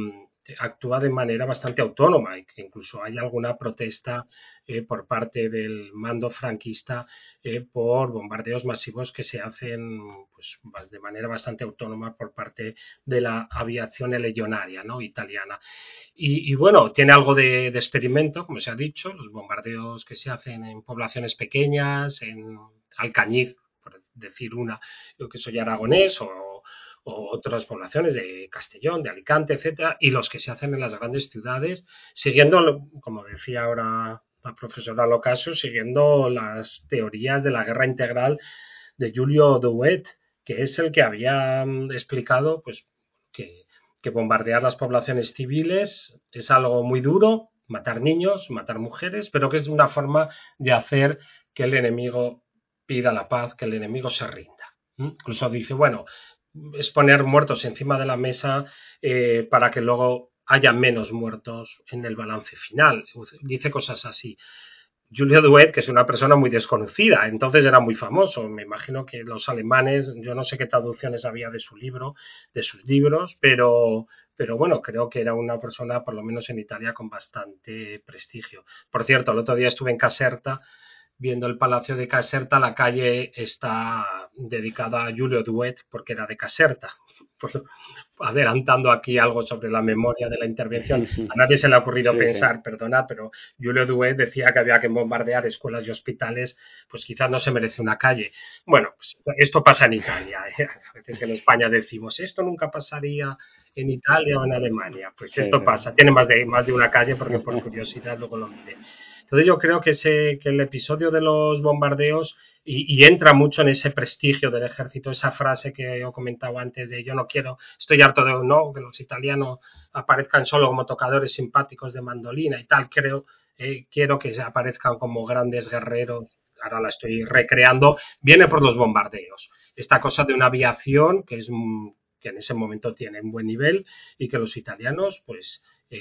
actúa de manera bastante autónoma y que incluso hay alguna protesta eh, por parte del mando franquista eh, por bombardeos masivos que se hacen pues, de manera bastante autónoma por parte de la aviación legionaria, ¿no? Italiana. Y, y, bueno, tiene algo de, de, experimento, como se ha dicho, los bombardeos que se hacen en poblaciones pequeñas, en Alcañiz, por decir una, yo que soy aragonés, o, o otras poblaciones de Castellón, de Alicante, etcétera, y los que se hacen en las grandes ciudades, siguiendo, como decía ahora la profesora Locasio, siguiendo las teorías de la guerra integral de Julio Douet, que es el que había explicado pues, que, que bombardear las poblaciones civiles es algo muy duro, matar niños, matar mujeres, pero que es una forma de hacer que el enemigo pida la paz, que el enemigo se rinda. ¿Mm? Incluso dice, bueno, es poner muertos encima de la mesa eh, para que luego haya menos muertos en el balance final. Dice cosas así. Julio Douet, que es una persona muy desconocida, entonces era muy famoso. Me imagino que los alemanes, yo no sé qué traducciones había de su libro, de sus libros, pero, pero bueno, creo que era una persona, por lo menos en Italia, con bastante prestigio. Por cierto, el otro día estuve en Caserta, viendo el Palacio de Caserta, la calle está dedicada a Julio Douet porque era de Caserta. Pues, adelantando aquí algo sobre la memoria de la intervención. A nadie se le ha ocurrido sí, pensar, sí. perdona, pero Julio Douet decía que había que bombardear escuelas y hospitales, pues quizás no se merece una calle. Bueno, pues esto pasa en Italia. ¿eh? A veces en España decimos, esto nunca pasaría en Italia o en Alemania. Pues Sí, esto sí. pasa. Tiene más de, más de una calle porque por curiosidad luego lo miré. Entonces yo creo que, ese, que el episodio de los bombardeos y, y, entra mucho en ese prestigio del ejército, esa frase que yo comentaba antes de yo no quiero, estoy harto de no, que los italianos aparezcan solo como tocadores simpáticos de mandolina y tal, creo, eh, quiero que aparezcan como grandes guerreros, ahora la estoy recreando, viene por los bombardeos. Esta cosa de una aviación que es que en ese momento tiene un buen nivel y que los italianos pues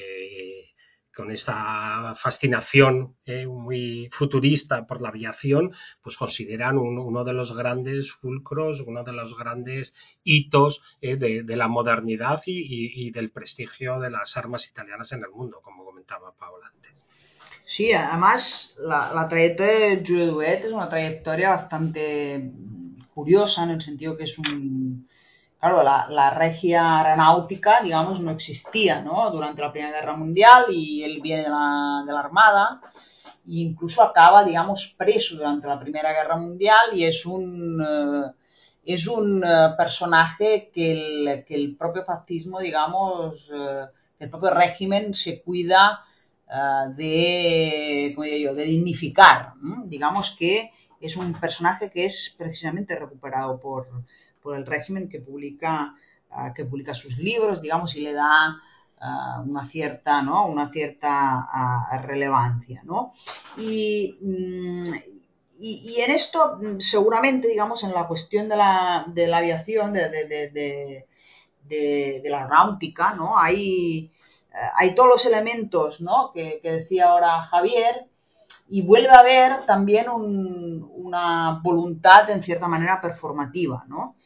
eh, con esta fascinación eh, muy futurista por la aviación, pues consideran un, uno de los grandes fulcros, uno de los grandes hitos eh, de, de, la modernidad y, y, y del prestigio de las armas italianas en el mundo, como comentaba Paola antes. Sí, además la, la trayectoria de Julio Douet es una trayectoria bastante curiosa en el sentido que es un... Claro, la, la regia aeronáutica, digamos, no existía, ¿no? Durante la Primera Guerra Mundial y él viene de la, de la Armada e incluso acaba, digamos, preso durante la Primera Guerra Mundial y es un... Eh, es un uh, personaje que el, que el propio fascismo, digamos, uh, el propio régimen se cuida uh, de, ¿cómo diría yo?, de dignificar. ¿Mm? Digamos que es un personaje que es precisamente recuperado por, por el régimen, que publica, uh, que publica sus libros, digamos, y le da uh, una cierta, ¿no?, una cierta uh, relevancia, ¿no? Y, mm, y, y en esto, seguramente, digamos, en la cuestión de la, de la aviación, de, de, de, de, de, de la aeronáutica, ¿no?, hay, hay todos los elementos, ¿no?, que, que decía ahora Javier, y vuelve a haber también un, una voluntad, en cierta manera, performativa, ¿no?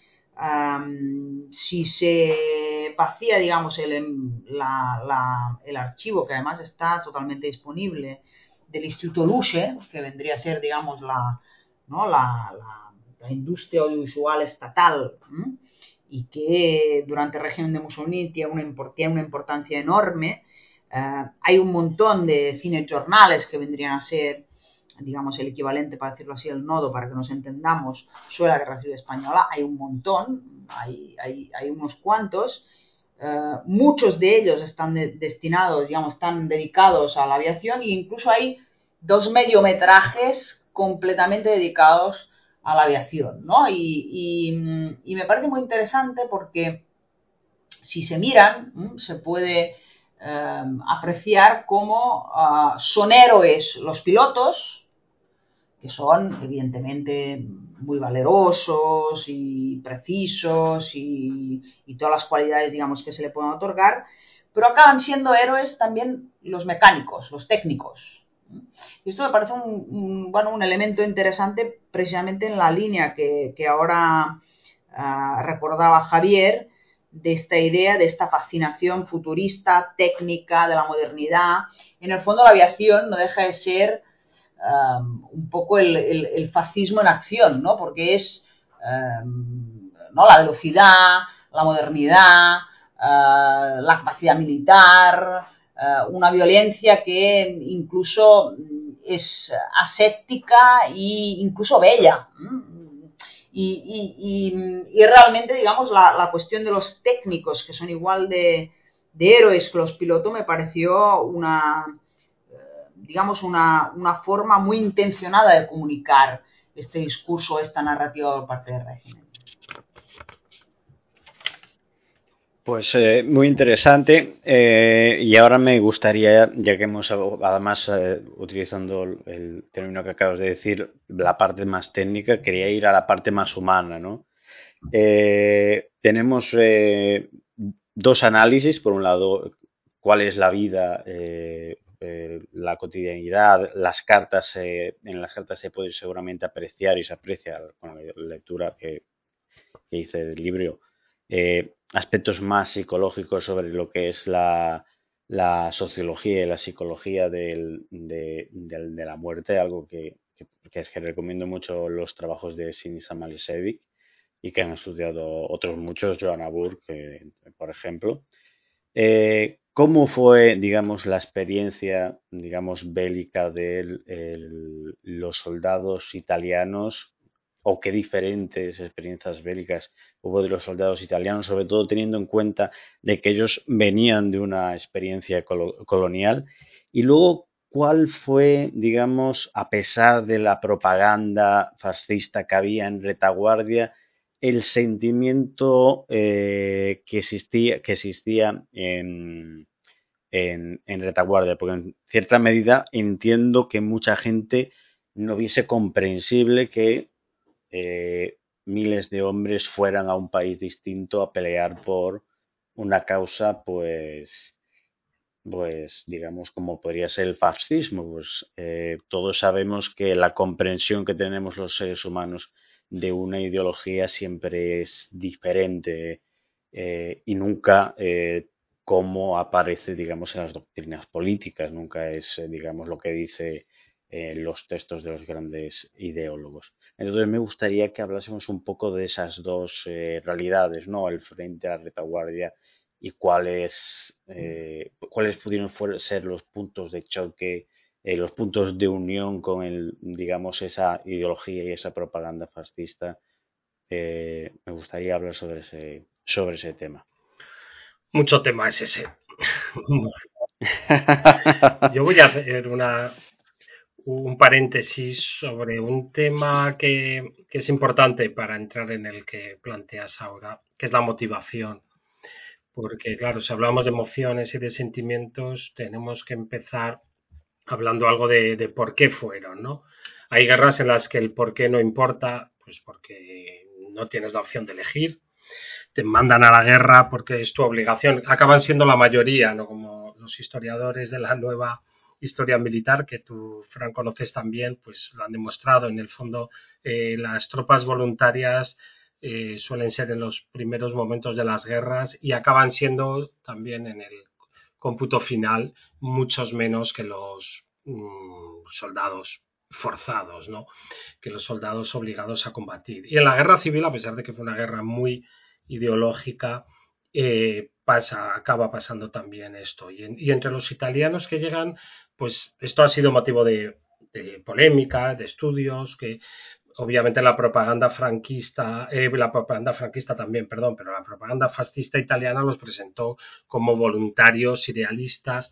Um, si se vacía, digamos, el, la, la, el archivo, que además está totalmente disponible, del Instituto Luce, que vendría a ser, digamos, la, ¿no?, la, la, la industria audiovisual estatal, ¿eh?, y que durante el régimen de Mussolini tiene una, tiene una importancia enorme. Uh, hay un montón de cinejornales que vendrían a ser, digamos, el equivalente, para decirlo así, el nodo, para que nos entendamos, sobre la Guerra Civil Española. Hay un montón, hay, hay, hay unos cuantos. Uh, muchos de ellos están de, destinados, digamos, están dedicados a la aviación, e incluso hay dos mediometrajes completamente dedicados a la aviación, ¿no? Y, y, y me parece muy interesante porque si se miran, se puede eh, apreciar cómo uh, son héroes los pilotos, que son evidentemente muy valerosos y precisos y, y todas las cualidades, digamos, que se le pueden otorgar, pero acaban siendo héroes también los mecánicos, los técnicos. Y esto me parece un, un, bueno, un elemento interesante, precisamente en la línea que, que ahora uh, recordaba Javier, de esta idea, de esta fascinación futurista, técnica, de la modernidad. En el fondo, la aviación no deja de ser um, un poco el, el, el fascismo en acción, ¿no? Porque es um, ¿no?, la velocidad, la modernidad, uh, la capacidad militar, uh, una violencia que incluso es aséptica e incluso bella. ¿Mm? Y, y, y, y realmente, digamos, la, la cuestión de los técnicos, que son igual de, de héroes que los pilotos, me pareció una, digamos, una, una forma muy intencionada de comunicar este discurso, esta narrativa por parte del régimen. Pues eh, muy interesante, eh, y ahora me gustaría, ya que hemos además eh, utilizando el término que acabas de decir, la parte más técnica, quería ir a la parte más humana, ¿no? Eh, tenemos eh, dos análisis, por un lado, cuál es la vida, eh, eh, la cotidianidad, las cartas, eh, en las cartas se puede seguramente apreciar y se aprecia con la lectura que, que hice del libro, eh, aspectos más psicológicos sobre lo que es la, la sociología y la psicología del, de, de, de la muerte, algo que, que, que es que recomiendo mucho los trabajos de Sinisa Malisevic y que han estudiado otros muchos, Joanna Burke, por ejemplo. Eh, ¿Cómo fue, digamos, la experiencia, digamos, bélica de el, el, los soldados italianos, o qué diferentes experiencias bélicas hubo de los soldados italianos, sobre todo teniendo en cuenta de que ellos venían de una experiencia colo- colonial? Y luego, ¿cuál fue, digamos, a pesar de la propaganda fascista que había en retaguardia, el sentimiento eh, que existía, que existía en, en, en retaguardia? Porque en cierta medida entiendo que mucha gente no viese comprensible que eh, miles de hombres fueran a un país distinto a pelear por una causa, pues, pues digamos, como podría ser el fascismo. Pues eh, todos sabemos que la comprensión que tenemos los seres humanos de una ideología siempre es diferente, eh, y nunca eh, como aparece, digamos, en las doctrinas políticas, nunca es, eh, digamos, lo que dice eh, los textos de los grandes ideólogos. Entonces me gustaría que hablásemos un poco de esas dos eh, realidades, ¿no? El frente a la retaguardia y cuáles, eh, cuáles pudieron ser los puntos de choque, eh, los puntos de unión con el, digamos, esa ideología y esa propaganda fascista. Eh, me gustaría hablar sobre ese, sobre ese tema. Mucho tema es ese. Yo voy a hacer una, un paréntesis sobre un tema que, que es importante para entrar en el que planteas ahora, que es la motivación. Porque, claro, si hablamos de emociones y de sentimientos, tenemos que empezar hablando algo de, de por qué fueron, ¿no? Hay guerras en las que el por qué no importa, pues porque no tienes la opción de elegir, te mandan a la guerra porque es tu obligación. Acaban siendo la mayoría, ¿no? Como los historiadores de la nueva historia militar, que tú, Fran, conoces también, pues lo han demostrado. En el fondo, eh, las tropas voluntarias eh, suelen ser en los primeros momentos de las guerras y acaban siendo también en el cómputo final muchos menos que los mmm, soldados forzados, ¿no? Que los soldados obligados a combatir. Y en la guerra civil, a pesar de que fue una guerra muy ideológica, eh, pasa, acaba pasando también esto. Y, en, y, entre los italianos que llegan, pues esto ha sido motivo de, de polémica, de estudios, que obviamente la propaganda franquista, eh, la propaganda franquista también, perdón, pero la propaganda fascista italiana los presentó como voluntarios idealistas.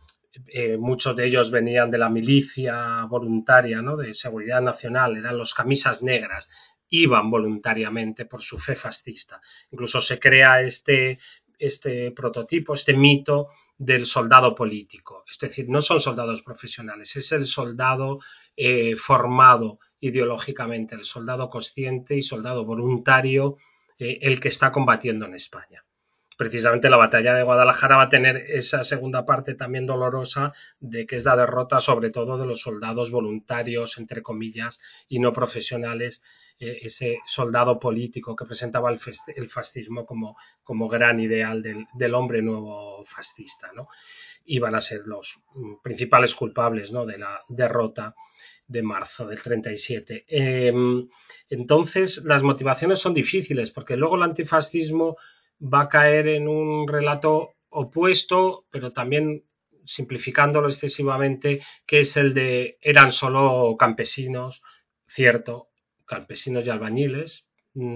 Eh, muchos de ellos venían de la milicia voluntaria, ¿no? De seguridad nacional, eran los camisas negras, iban voluntariamente por su fe fascista. Incluso se crea este, este prototipo, este mito del soldado político. Es decir, no son soldados profesionales, es el soldado eh, formado ideológicamente, el soldado consciente y soldado voluntario, eh, el que está combatiendo en España. Precisamente la batalla de Guadalajara va a tener esa segunda parte también dolorosa de que es la derrota sobre todo de los soldados voluntarios, entre comillas, y no profesionales, eh, ese soldado político que presentaba el, el fascismo como, como gran ideal del, del hombre nuevo fascista, ¿no? Iban a ser los principales culpables, ¿no? De la derrota de marzo del treinta y siete. Eh, entonces, las motivaciones son difíciles porque luego el antifascismo va a caer en un relato opuesto, pero también simplificándolo excesivamente, que es el de eran solo campesinos, cierto, campesinos y albañiles,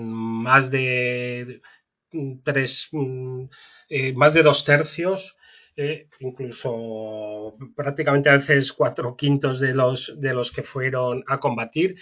más de tres, eh, más de dos tercios, eh, incluso prácticamente a veces cuatro quintos de los, de los que fueron a combatir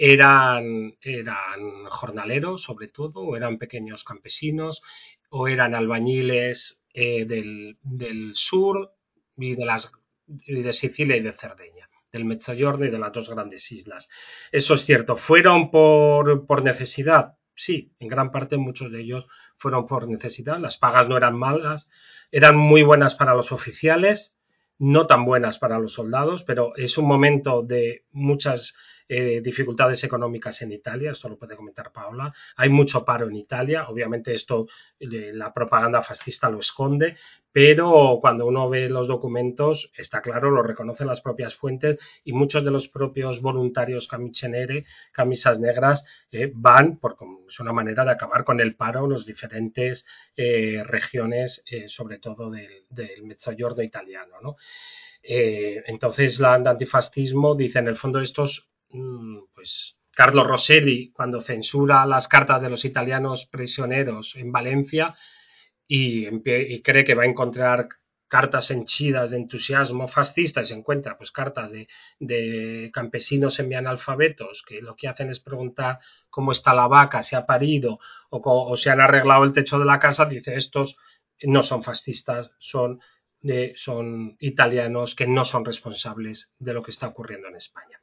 eran, eran jornaleros, sobre todo, o eran pequeños campesinos, o eran albañiles eh, del, del sur y de, las, y de Sicilia y de Cerdeña, del Mezzogiorno y de las dos grandes islas. Eso es cierto. ¿Fueron por, por necesidad? Sí, en gran parte muchos de ellos fueron por necesidad. Las pagas no eran malas, eran muy buenas para los oficiales, no tan buenas para los soldados, pero es un momento de muchas eh, dificultades económicas en Italia, esto lo puede comentar Paola. Hay mucho paro en Italia, obviamente esto eh, la propaganda fascista lo esconde, pero cuando uno ve los documentos está claro, lo reconocen las propias fuentes y muchos de los propios voluntarios camicenere, camisas negras, eh, van porque es una manera de acabar con el paro en las diferentes eh, regiones, eh, sobre todo del, del Mezzogiorno italiano, ¿no? Eh, entonces la antifascismo dice en el fondo estos mmm, pues Carlo Rosselli cuando censura las cartas de los italianos prisioneros en Valencia y, y cree que va a encontrar cartas henchidas de entusiasmo fascista y se encuentra pues cartas de, de campesinos semianalfabetos que lo que hacen es preguntar cómo está la vaca, si ha parido o, o si han arreglado el techo de la casa, dice estos no son fascistas, son, de, son italianos que no son responsables de lo que está ocurriendo en España.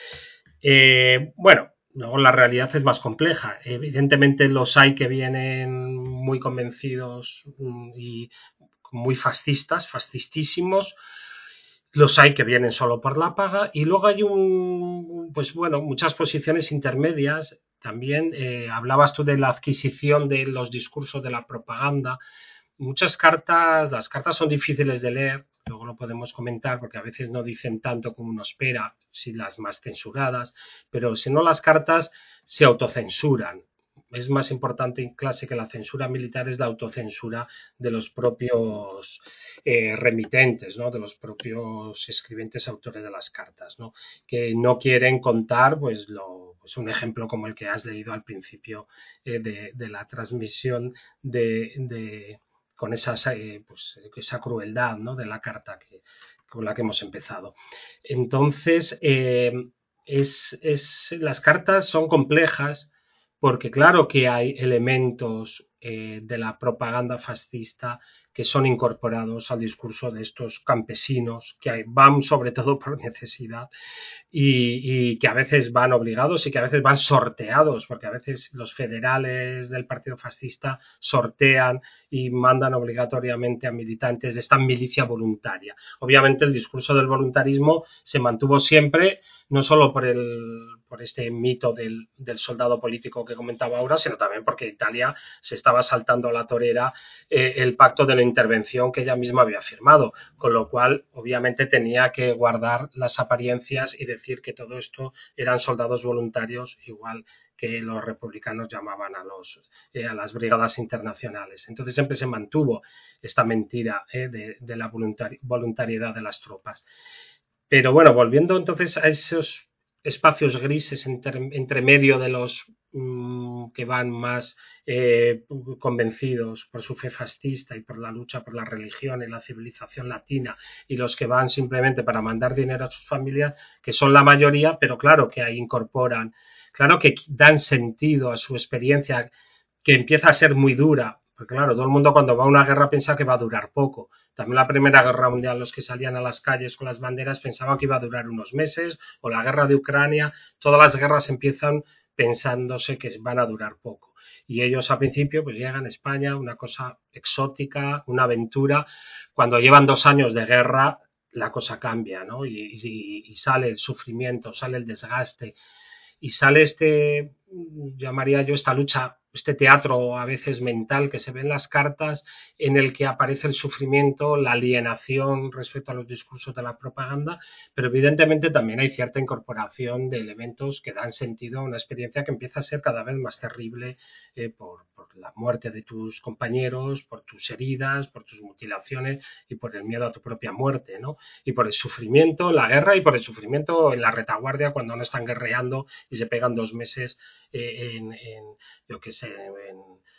Eh, bueno, luego la realidad es más compleja. Evidentemente los hay que vienen muy convencidos y muy fascistas, fascistísimos. Los hay que vienen solo por la paga y luego hay un, pues bueno, muchas posiciones intermedias. También eh, hablabas tú de la adquisición de los discursos de la propaganda. Muchas cartas, las cartas son difíciles de leer, luego lo podemos comentar porque a veces no dicen tanto como uno espera, si las más censuradas, pero si no las cartas se autocensuran. Es más importante en clase que la censura militar es la autocensura de los propios eh, remitentes, ¿no? De los propios escribientes autores de las cartas, ¿no? Que no quieren contar, pues, lo, pues un ejemplo como el que has leído al principio eh, de, de la transmisión de, de con esa, eh, pues, esa crueldad, ¿no?, de la carta que, con la que hemos empezado. Entonces, eh, es, es, las cartas son complejas porque claro que hay elementos eh, de la propaganda fascista que son incorporados al discurso de estos campesinos que hay, van sobre todo por necesidad y, y que a veces van obligados y que a veces van sorteados, porque a veces los federales del partido fascista sortean y mandan obligatoriamente a militantes de esta milicia voluntaria. Obviamente el discurso del voluntarismo se mantuvo siempre, no solo por, el, por este mito del, del soldado político que comentaba ahora, sino también porque Italia se estaba saltando a la torera eh, el pacto de la intervención que ella misma había firmado, con lo cual obviamente tenía que guardar las apariencias y decir que todo esto eran soldados voluntarios, igual que los republicanos llamaban a, los, eh, a las brigadas internacionales. Entonces siempre se mantuvo esta mentira eh, de, de la voluntari voluntariedad de las tropas. Pero bueno, volviendo entonces a esos espacios grises entre, entre medio de los mmm, que van más eh, convencidos por su fe fascista y por la lucha por la religión y la civilización latina, y los que van simplemente para mandar dinero a sus familias, que son la mayoría, pero claro que ahí incorporan, claro que dan sentido a su experiencia, que empieza a ser muy dura, porque claro, todo el mundo cuando va a una guerra piensa que va a durar poco. También la Primera Guerra Mundial, los que salían a las calles con las banderas pensaban que iba a durar unos meses, o la guerra de Ucrania, todas las guerras empiezan pensándose que van a durar poco. Y ellos al principio pues llegan a España, una cosa exótica, una aventura. Cuando llevan dos años de guerra, la cosa cambia, ¿no? Y, y, y sale el sufrimiento, sale el desgaste, y sale este, llamaría yo, esta lucha, este teatro a veces mental que se ve en las cartas, en el que aparece el sufrimiento, la alienación respecto a los discursos de la propaganda, pero evidentemente también hay cierta incorporación de elementos que dan sentido a una experiencia que empieza a ser cada vez más terrible eh, por, por la muerte de tus compañeros, por tus heridas, por tus mutilaciones y por el miedo a tu propia muerte, ¿no? Y por el sufrimiento, la guerra y por el sufrimiento en la retaguardia cuando no están guerreando y se pegan dos meses eh, en, en, yo qué sé, en,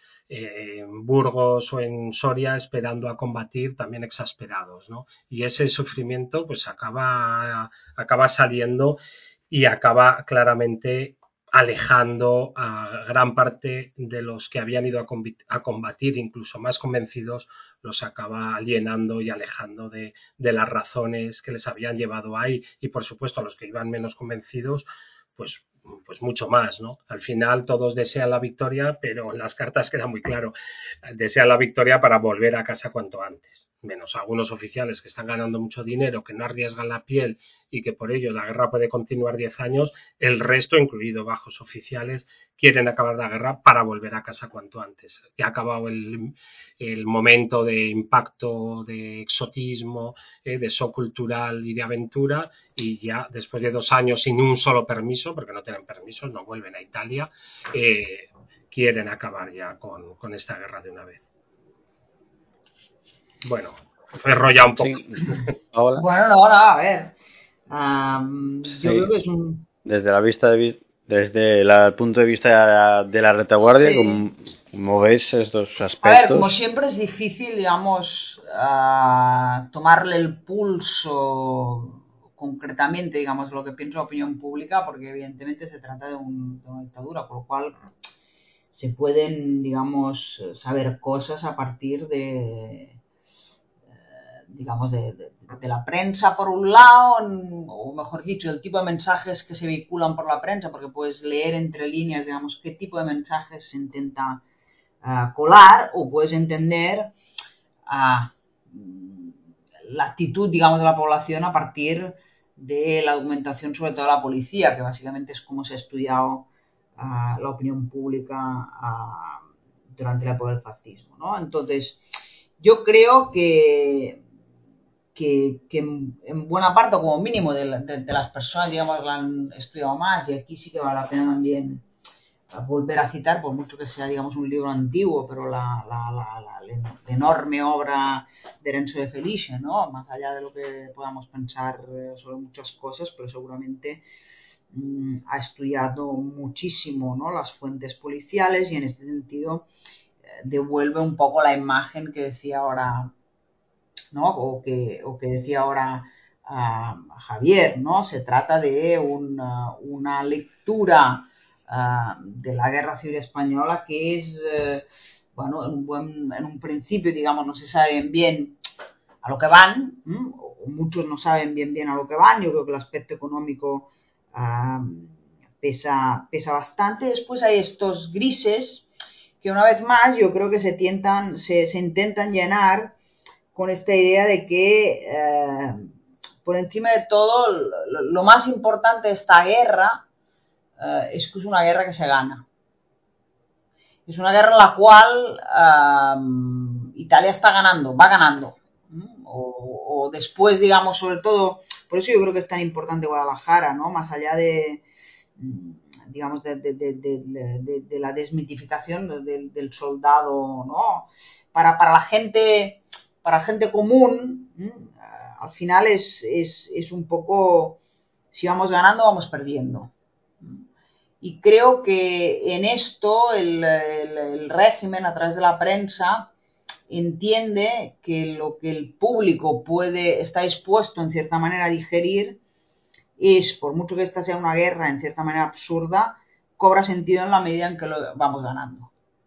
en Burgos o en Soria esperando a combatir, también exasperados, ¿no? Y ese sufrimiento pues acaba, acaba saliendo y acaba claramente alejando a gran parte de los que habían ido a, a combatir, incluso más convencidos, los acaba alienando y alejando de, de las razones que les habían llevado ahí, y por supuesto a los que iban menos convencidos, pues pues mucho más, ¿no? Al final todos desean la victoria, pero en las cartas queda muy claro, desean la victoria para volver a casa cuanto antes, menos algunos oficiales que están ganando mucho dinero, que no arriesgan la piel y que por ello la guerra puede continuar diez años, el resto, incluido bajos oficiales, quieren acabar la guerra para volver a casa cuanto antes. Ya ha acabado el, el momento de impacto, de exotismo, eh, de shock cultural y de aventura, y ya después de dos años sin un solo permiso, porque no tienen permisos, no vuelven a Italia, eh, quieren acabar ya con, con esta guerra de una vez. Bueno, me he enrollado un poco. Sí. Hola. Bueno, no, no, a ver. Um, Sí. Yo creo que es un... Desde la vista de desde la, el punto de vista de la, de la retaguardia, sí. como, como veis estos aspectos. A ver, como siempre es difícil, digamos, uh, tomarle el pulso concretamente, digamos, lo que piensa la opinión pública, porque evidentemente se trata de, un, de una dictadura, por lo cual se pueden, digamos, saber cosas a partir de, digamos, de, de, de la prensa por un lado, o mejor dicho, el tipo de mensajes que se vehiculan por la prensa, porque puedes leer entre líneas, digamos, qué tipo de mensajes se intenta uh, colar, o puedes entender uh, la actitud, digamos, de la población a partir de la documentación, sobre todo de la policía, que básicamente es como se ha estudiado uh, la opinión pública uh, durante la época del fascismo, ¿no? Entonces, yo creo que Que, que en, en buena parte, o como mínimo, de, de, de las personas, digamos, la han estudiado más, y aquí sí que vale la pena también volver a citar, por mucho que sea, digamos, un libro antiguo, pero la, la, la, la, la enorme obra de Renzo de Felice, ¿no? Más allá de lo que podamos pensar sobre muchas cosas, pero seguramente mmm, ha estudiado muchísimo, ¿no?, las fuentes policiales, y en este sentido devuelve un poco la imagen que decía ahora, ¿no? O que, o que decía ahora uh, Javier, ¿no? Se trata de una, una lectura uh, de la Guerra Civil Española que es, uh, bueno, en un, buen, en un principio, digamos, no se sabe bien a lo que van, ¿eh? O muchos no saben bien bien a lo que van. Yo creo que el aspecto económico uh, pesa, pesa bastante. Después hay estos grises que una vez más yo creo que se, tientan, se, se intentan llenar con esta idea de que eh, por encima de todo lo, lo, más importante de esta guerra eh, es que es una guerra que se gana. Es una guerra en la cual eh, Italia está ganando, va ganando. O, o después, digamos, sobre todo, por eso yo creo que es tan importante Guadalajara, ¿no? Más allá de, digamos, de, de, de, de, de la desmitificación del, del soldado, ¿no? Para, para la gente, para la gente común, ¿eh? Al final es, es, es un poco, si vamos ganando, vamos perdiendo. Y creo que en esto el, el, el régimen, a través de la prensa, entiende que lo que el público puede, está dispuesto en cierta manera a digerir es, por mucho que esta sea una guerra en cierta manera absurda, cobra sentido en la medida en que lo vamos ganando.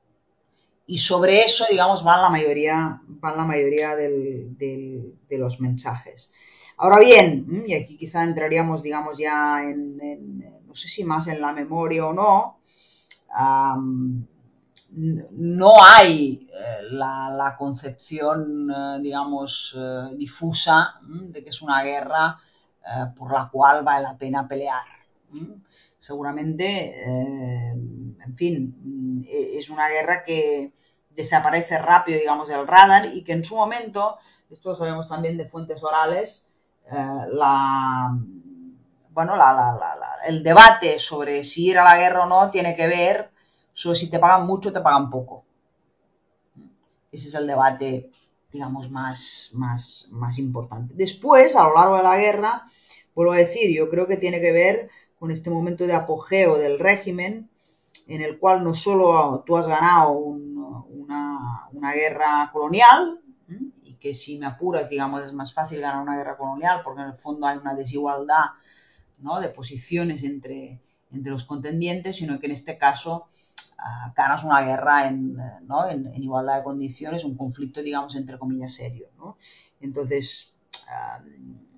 Y sobre eso, digamos, van la mayoría, van la mayoría del, del, de los mensajes. Ahora bien, y aquí quizá entraríamos, digamos, ya en, en no sé si más en la memoria o no, um, no hay eh, la, la concepción, eh, digamos, eh, difusa ¿m? de que es una guerra eh, por la cual vale la pena pelear. ¿m? Seguramente, eh, en fin, es una guerra que desaparece rápido, digamos, del radar y que en su momento, esto lo sabemos también de fuentes orales, eh, la, bueno, la, la, la, la, el debate sobre si ir a la guerra o no tiene que ver sobre si te pagan mucho o te pagan poco. Ese es el debate, digamos, más, más, más importante. Después, a lo largo de la guerra, vuelvo a decir, yo creo que tiene que ver con este momento de apogeo del régimen, en el cual no solo tú has ganado un, una, una guerra colonial, ¿eh? Y que si me apuras, digamos, es más fácil ganar una guerra colonial, porque en el fondo hay una desigualdad, ¿no? de posiciones entre, entre los contendientes, sino que en este caso uh, ganas una guerra en, ¿no? en, en igualdad de condiciones, un conflicto, digamos, entre comillas, serio, ¿no? Entonces, uh,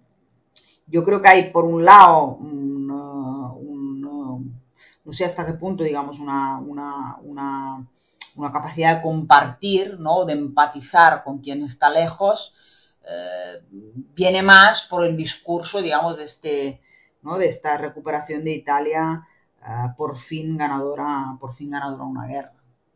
yo creo que hay, por un lado, un, uh, un, uh, no sé hasta qué punto, digamos, una, una, una, una capacidad de compartir, ¿no? de empatizar con quien está lejos, eh, viene más por el discurso, digamos, de este, ¿no? de esta recuperación de Italia uh, por fin ganadora, por fin ganadora una guerra.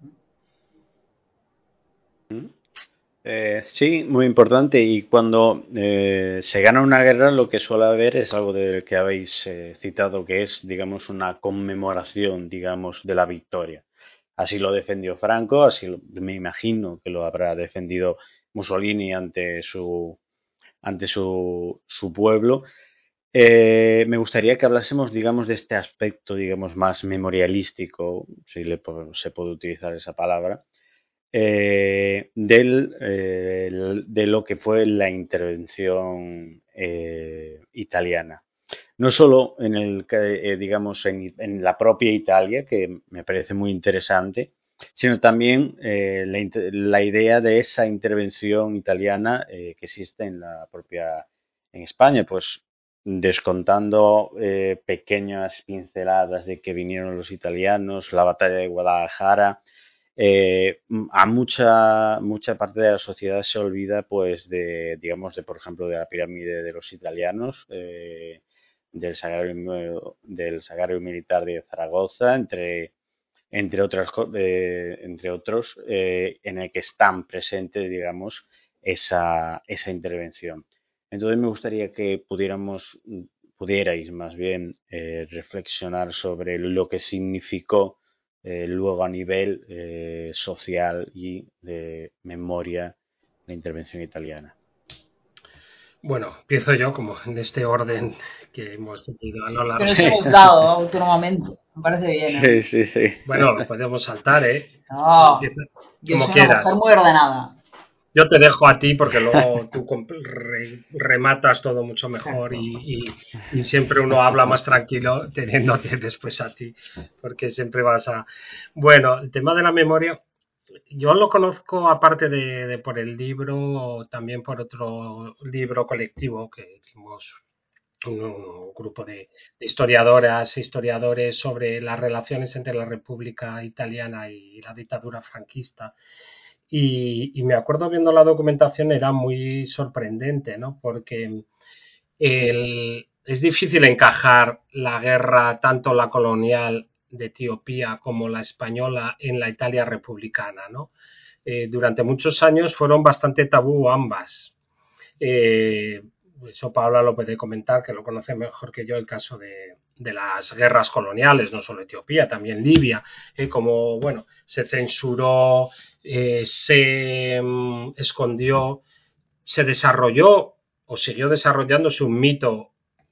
Eh, sí, muy importante. Y cuando eh, se gana una guerra, lo que suele haber es algo del que habéis eh, citado, que es, digamos, una conmemoración, digamos, de la victoria. Así lo defendió Franco, así lo, me imagino que lo habrá defendido Mussolini ante su ante su, su pueblo. Eh, me gustaría que hablásemos, digamos, de este aspecto, digamos, más memorialístico, si le, se puede utilizar esa palabra, eh, del, eh, de lo que fue la intervención eh, italiana. No solo en el, eh, digamos, en, en la propia Italia, que me parece muy interesante, sino también eh, la, la, idea de esa intervención italiana eh, que existe en la propia en España, pues descontando eh, pequeñas pinceladas de que vinieron los italianos, la batalla de Guadalajara, eh, a mucha mucha parte de la sociedad se olvida, pues, de, digamos, de por ejemplo, de la pirámide de los italianos, eh, del Sagrario, del Sagrario Militar de Zaragoza, entre entre otras eh, entre otros eh, en el que están presentes, digamos, esa esa intervención. Entonces me gustaría que pudiéramos pudierais más bien eh, reflexionar sobre lo que significó eh, luego a nivel eh, social y de memoria la intervención italiana. Bueno, empiezo yo como en este orden que hemos seguido a lo largo. Que nos hemos dado autónomamente. Me parece bien, ¿eh? Sí, sí, sí. Bueno, lo podemos saltar, ¿eh? No, Empieza yo como soy una quieras. mujer muy ordenada. Yo te dejo a ti porque luego tú comp- re- rematas todo mucho mejor Exacto. y, y- y siempre uno habla más tranquilo teniéndote después a ti, porque siempre vas a... Bueno, el tema de la memoria, yo lo conozco aparte de, de por el libro, también por otro libro colectivo que hicimos un, un grupo de, de historiadoras e historiadores sobre las relaciones entre la República Italiana y la dictadura franquista. Y, y me acuerdo viendo la documentación, era muy sorprendente, ¿no? Porque el, es difícil encajar la guerra, tanto la colonial de Etiopía como la española, en la Italia republicana, ¿no? Eh, durante muchos años fueron bastante tabú ambas. Eh, eso Paula lo puede comentar, que lo conoce mejor que yo, el caso de, de las guerras coloniales, no solo Etiopía, también Libia, eh, como, bueno, se censuró, eh, se mm, escondió, se desarrolló o siguió desarrollándose un mito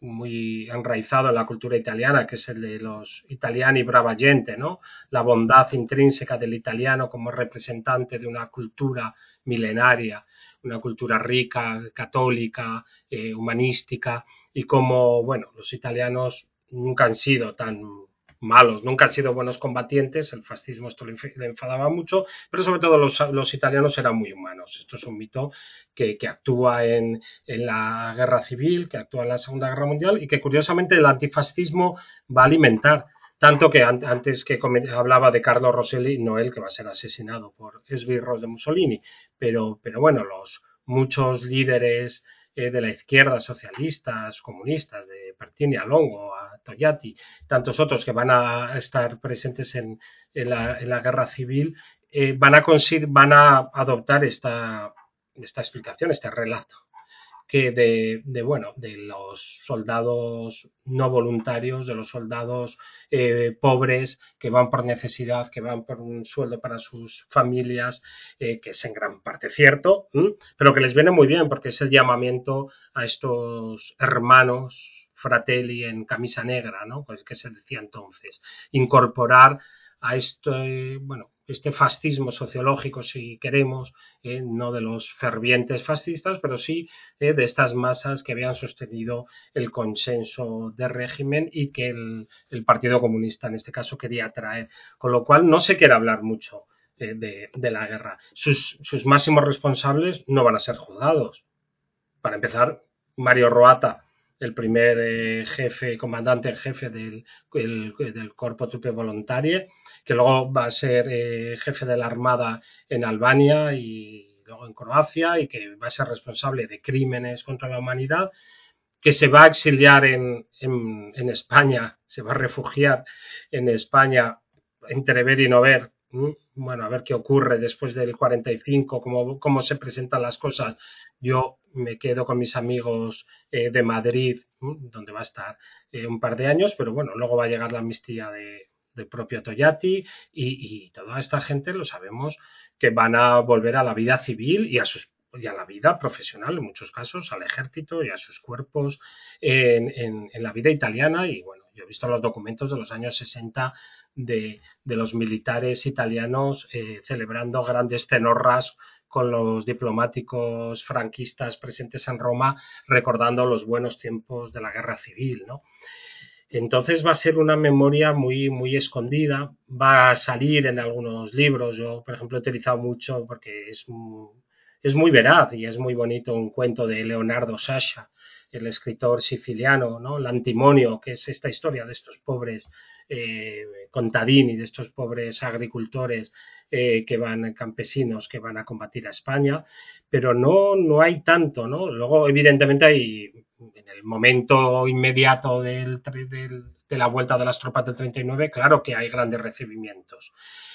muy enraizado en la cultura italiana, que es el de los italiani brava gente, ¿no? La bondad intrínseca del italiano como representante de una cultura milenaria, una cultura rica, católica, eh, humanística, y como, bueno, los italianos nunca han sido tan malos, nunca han sido buenos combatientes, el fascismo esto le, le enfadaba mucho, pero sobre todo los, los italianos eran muy humanos. Esto es un mito que, que actúa en, en, la guerra civil, que actúa en la Segunda Guerra Mundial y que curiosamente el antifascismo va a alimentar. Tanto que an antes que hablaba de Carlo Rosselli, no él, que va a ser asesinado por esbirros de Mussolini, pero, pero bueno, los muchos líderes eh, de la izquierda, socialistas, comunistas, de Pertini a Longo, a Togliatti, tantos otros que van a estar presentes en, en, la, en la guerra civil, eh, van, a van a adoptar esta, esta explicación, este relato, que de, de, bueno, de los soldados no voluntarios, de los soldados eh, pobres que van por necesidad, que van por un sueldo para sus familias, eh, que es en gran parte cierto, ¿m? Pero que les viene muy bien porque es el llamamiento a estos hermanos fratelli en camisa negra, ¿no? Pues que se decía entonces, incorporar a este, bueno, este fascismo sociológico, si queremos, eh, no de los fervientes fascistas, pero sí eh, de estas masas que habían sostenido el consenso de régimen y que el, el Partido Comunista en este caso quería traer. Con lo cual no se quiere hablar mucho eh, de, de la guerra. Sus, sus máximos responsables no van a ser juzgados. Para empezar, Mario Roata, el primer eh, jefe, comandante en jefe del, el, del Corpo Truppe Volontarie, que luego va a ser eh, jefe de la Armada en Albania y luego en Croacia, y que va a ser responsable de crímenes contra la humanidad, que se va a exiliar en, en, en España, se va a refugiar en España entre ver y no ver. Bueno, a ver qué ocurre después del cuarenta y cinco, cómo, cómo se presentan las cosas. Yo me quedo con mis amigos eh, de Madrid, donde va a estar eh, un par de años, pero bueno, luego va a llegar la amnistía de, del propio Togliatti y, y toda esta gente lo sabemos que van a volver a la vida civil y a sus y a la vida profesional, en muchos casos, al ejército y a sus cuerpos en, en, en la vida italiana. Y bueno, yo he visto los documentos de los años sesenta de, de los militares italianos eh, celebrando grandes cenorras con los diplomáticos franquistas presentes en Roma, recordando los buenos tiempos de la guerra civil, ¿no? Entonces va a ser una memoria muy, muy escondida, va a salir en algunos libros. Yo, por ejemplo, he utilizado mucho porque es, es muy veraz y es muy bonito un cuento de Leonardo Sciascia, el escritor siciliano, ¿no? El Antimonio, que es esta historia de estos pobres eh, contadini, de estos pobres agricultores eh, que van, campesinos que van a combatir a España, pero no, no hay tanto, ¿no? Luego, evidentemente, hay en el momento inmediato del, del, de la vuelta de las tropas del treinta y nueve, claro que hay grandes recibimientos,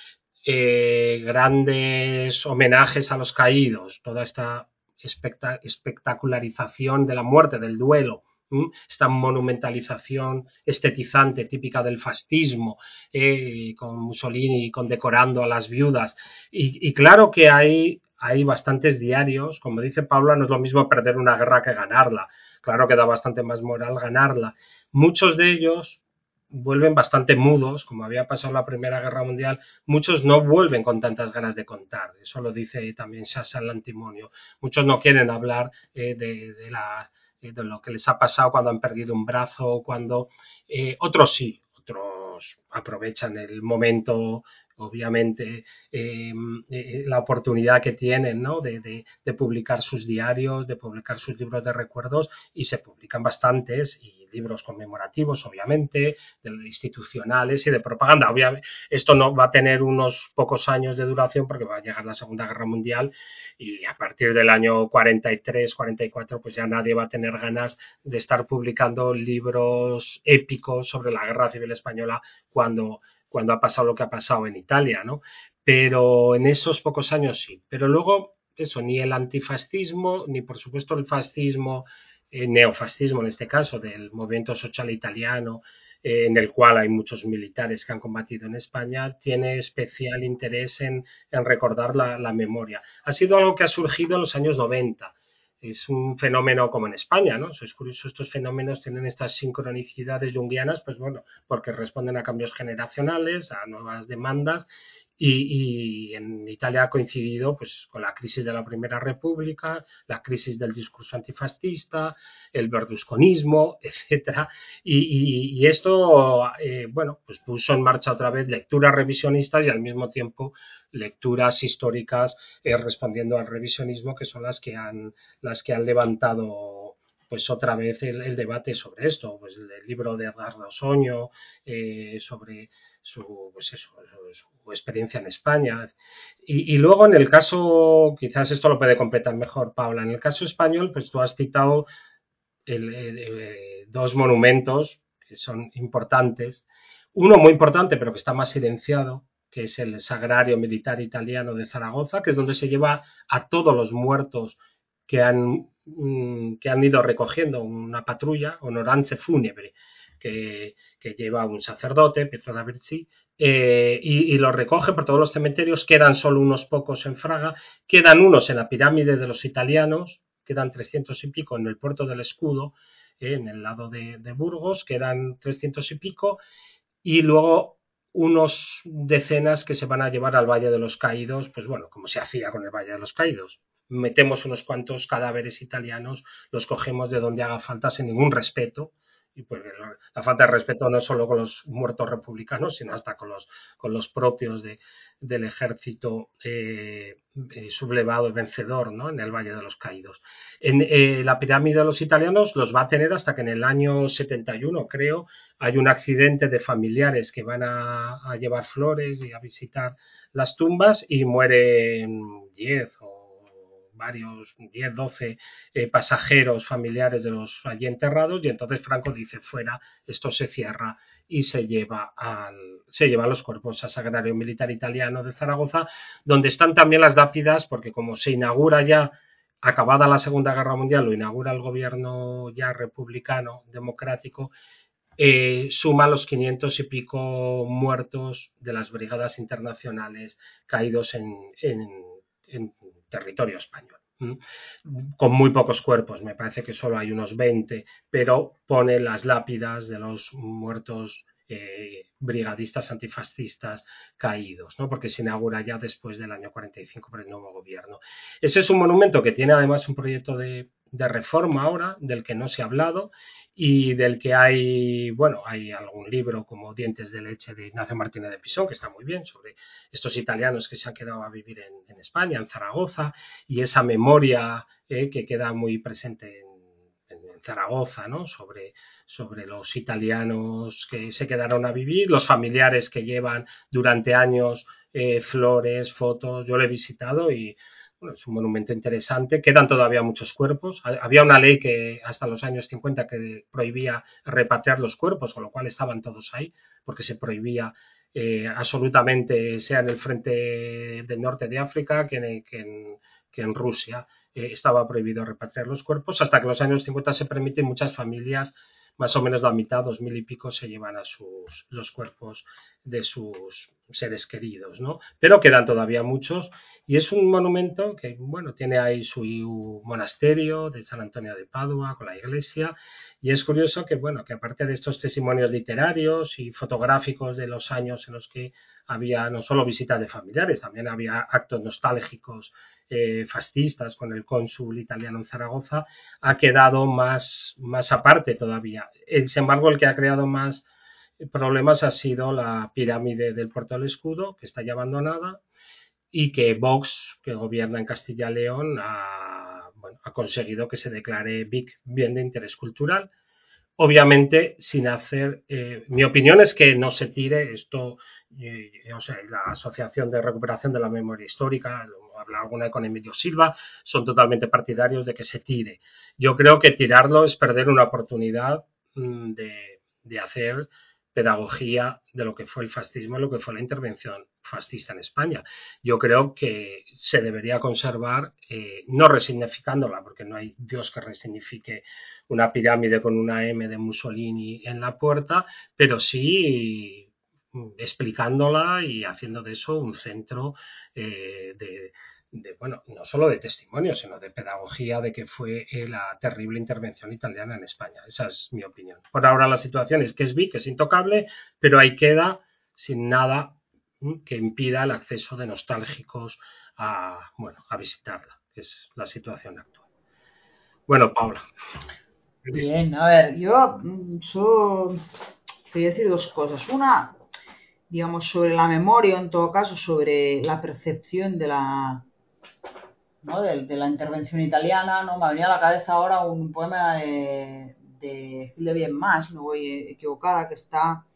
eh, grandes homenajes a los caídos, toda esta espectac espectacularización de la muerte, del duelo, ¿m? Esta monumentalización estetizante típica del fascismo, eh, con Mussolini condecorando a las viudas. Y, y claro que hay hay bastantes diarios. Como dice Paula, no es lo mismo perder una guerra que ganarla. Claro que da bastante más moral ganarla. Muchos de ellos vuelven bastante mudos, como había pasado en la Primera Guerra Mundial. Muchos no vuelven con tantas ganas de contar. Eso lo dice también Sasa el Antimonio. Muchos no quieren hablar eh, de, de la de lo que les ha pasado cuando han perdido un brazo, cuando eh, otros sí, otros aprovechan el momento, obviamente, eh, eh, la oportunidad que tienen, ¿no? de, de, de publicar sus diarios, de publicar sus libros de recuerdos, y se publican bastantes, y libros conmemorativos, obviamente, de institucionales y de propaganda. Obviamente, esto no va a tener unos pocos años de duración porque va a llegar la Segunda Guerra Mundial, y a partir del año cuarenta y tres, cuarenta y cuatro, pues ya nadie va a tener ganas de estar publicando libros épicos sobre la Guerra Civil Española cuando, cuando ha pasado lo que ha pasado en Italia, ¿no? Pero en esos pocos años sí. Pero luego, eso, ni el antifascismo, ni por supuesto el fascismo, eh, neofascismo en este caso, del movimiento social italiano, eh, en el cual hay muchos militares que han combatido en España, tiene especial interés en, en recordar la, la memoria. Ha sido algo que ha surgido en los años noventa. Es un fenómeno como en España, ¿no? Es curioso, estos fenómenos tienen estas sincronicidades junguianas, pues bueno, porque responden a cambios generacionales, a nuevas demandas, y, y en Italia ha coincidido pues con la crisis de la Primera República, la crisis del discurso antifascista, el berlusconismo, etcétera, y, y, y esto eh, bueno, pues puso en marcha otra vez lecturas revisionistas y al mismo tiempo lecturas históricas eh, respondiendo al revisionismo, que son las que han las que han levantado pues otra vez el, el debate sobre esto, pues el, el libro de Edgardo Soño eh, sobre su, pues eso, su, su experiencia en España. Y, y luego en el caso, quizás esto lo puede completar mejor Paula, en el caso español, pues tú has citado el, el, el, dos monumentos que son importantes. Uno muy importante, pero que está más silenciado, que es el Sagrario Militar Italiano de Zaragoza, que es donde se lleva a todos los muertos que han, que han ido recogiendo una patrulla, honorance fúnebre, que, que lleva un sacerdote, Pietro da Verzi, eh, y, y los recoge por todos los cementerios. Quedan solo unos pocos en Fraga, quedan unos en la pirámide de los italianos, quedan trescientos y pico en el puerto del Escudo, eh, en el lado de, de Burgos, quedan trescientos y pico, y luego unos decenas que se van a llevar al Valle de los Caídos, pues bueno, como se hacía con el Valle de los Caídos. Metemos unos cuantos cadáveres italianos, los cogemos de donde haga falta sin ningún respeto, y pues la falta de respeto no solo con los muertos republicanos, sino hasta con los, con los propios de, del ejército eh, sublevado y vencedor, ¿no? En el Valle de los Caídos. En eh, la pirámide de los italianos los va a tener hasta que en el año setenta y uno, creo, hay un accidente de familiares que van a, a llevar flores y a visitar las tumbas, y mueren diez o varios, diez, doce eh, pasajeros familiares de los allí enterrados, y entonces Franco dice: fuera, esto se cierra, y se lleva al, se lleva los cuerpos al Sagrario Militar Italiano de Zaragoza, donde están también las lápidas, porque como se inaugura ya, acabada la Segunda Guerra Mundial, lo inaugura el gobierno ya republicano, democrático, eh, suma los quinientos y pico muertos de las brigadas internacionales caídos en, en, en territorio español, con muy pocos cuerpos. Me parece que solo hay unos veinte, pero pone las lápidas de los muertos eh, brigadistas antifascistas caídos, ¿no? Porque se inaugura ya después del año cuarenta y cinco por el nuevo gobierno. Ese es un monumento que tiene además un proyecto de, de reforma ahora, del que no se ha hablado, y del que hay, bueno, hay algún libro como Dientes de leche de Ignacio Martínez de Pisón, que está muy bien, sobre estos italianos que se han quedado a vivir en, en España, en Zaragoza, y esa memoria eh, que queda muy presente en, en Zaragoza, ¿no? Sobre, sobre los italianos que se quedaron a vivir, los familiares que llevan durante años eh, flores, fotos. Yo lo he visitado y bueno, es un monumento interesante. Quedan todavía muchos cuerpos. Había una ley que hasta los años cincuenta que prohibía repatriar los cuerpos, con lo cual estaban todos ahí, porque se prohibía eh, absolutamente, sea en el frente del norte de África que en, que en, que en Rusia, eh, estaba prohibido repatriar los cuerpos, hasta que en los años cincuenta se permite. Muchas familias más o menos la mitad, dos mil y pico, se llevan a sus los cuerpos de sus seres queridos, ¿no? Pero quedan todavía muchos y es un monumento que, bueno, tiene ahí su monasterio de San Antonio de Padua con la iglesia y es curioso que, bueno, que aparte de estos testimonios literarios y fotográficos de los años en los que había no solo visitas de familiares, también había actos nostálgicos eh, fascistas con el cónsul italiano en Zaragoza, ha quedado más, más aparte todavía. Sin embargo, el que ha creado más problemas ha sido la pirámide del Puerto del Escudo, que está ya abandonada, y que Vox, que gobierna en Castilla y León, ha, bueno, ha conseguido que se declare B I C bien de interés cultural. Obviamente, sin hacer... Eh, mi opinión es que no se tire esto... Eh, o sea, la Asociación de Recuperación de la Memoria Histórica, habla alguna con Emilio Silva, son totalmente partidarios de que se tire. Yo creo que tirarlo es perder una oportunidad mmm, de, de hacer pedagogía de lo que fue el fascismo y lo que fue la intervención fascista en España. Yo creo que se debería conservar, eh, no resignificándola, porque no hay Dios que resignifique una pirámide con una M de Mussolini en la puerta, pero sí explicándola y haciendo de eso un centro eh, de, de, bueno, no solo de testimonio, sino de pedagogía de que fue eh, la terrible intervención italiana en España. Esa es mi opinión. Por ahora la situación es que es B I C, que es intocable, pero ahí queda sin nada que impida el acceso de nostálgicos a, bueno, a visitarla, que es la situación actual. Bueno, Paula. Bien, a ver, yo so, quería decir dos cosas. Una, digamos, sobre la memoria, en todo caso, sobre la percepción de la, ¿no? de, de la intervención italiana, ¿no? Me venía a la cabeza ahora un poema de, de Gil de Bienmas, me voy equivocada, que está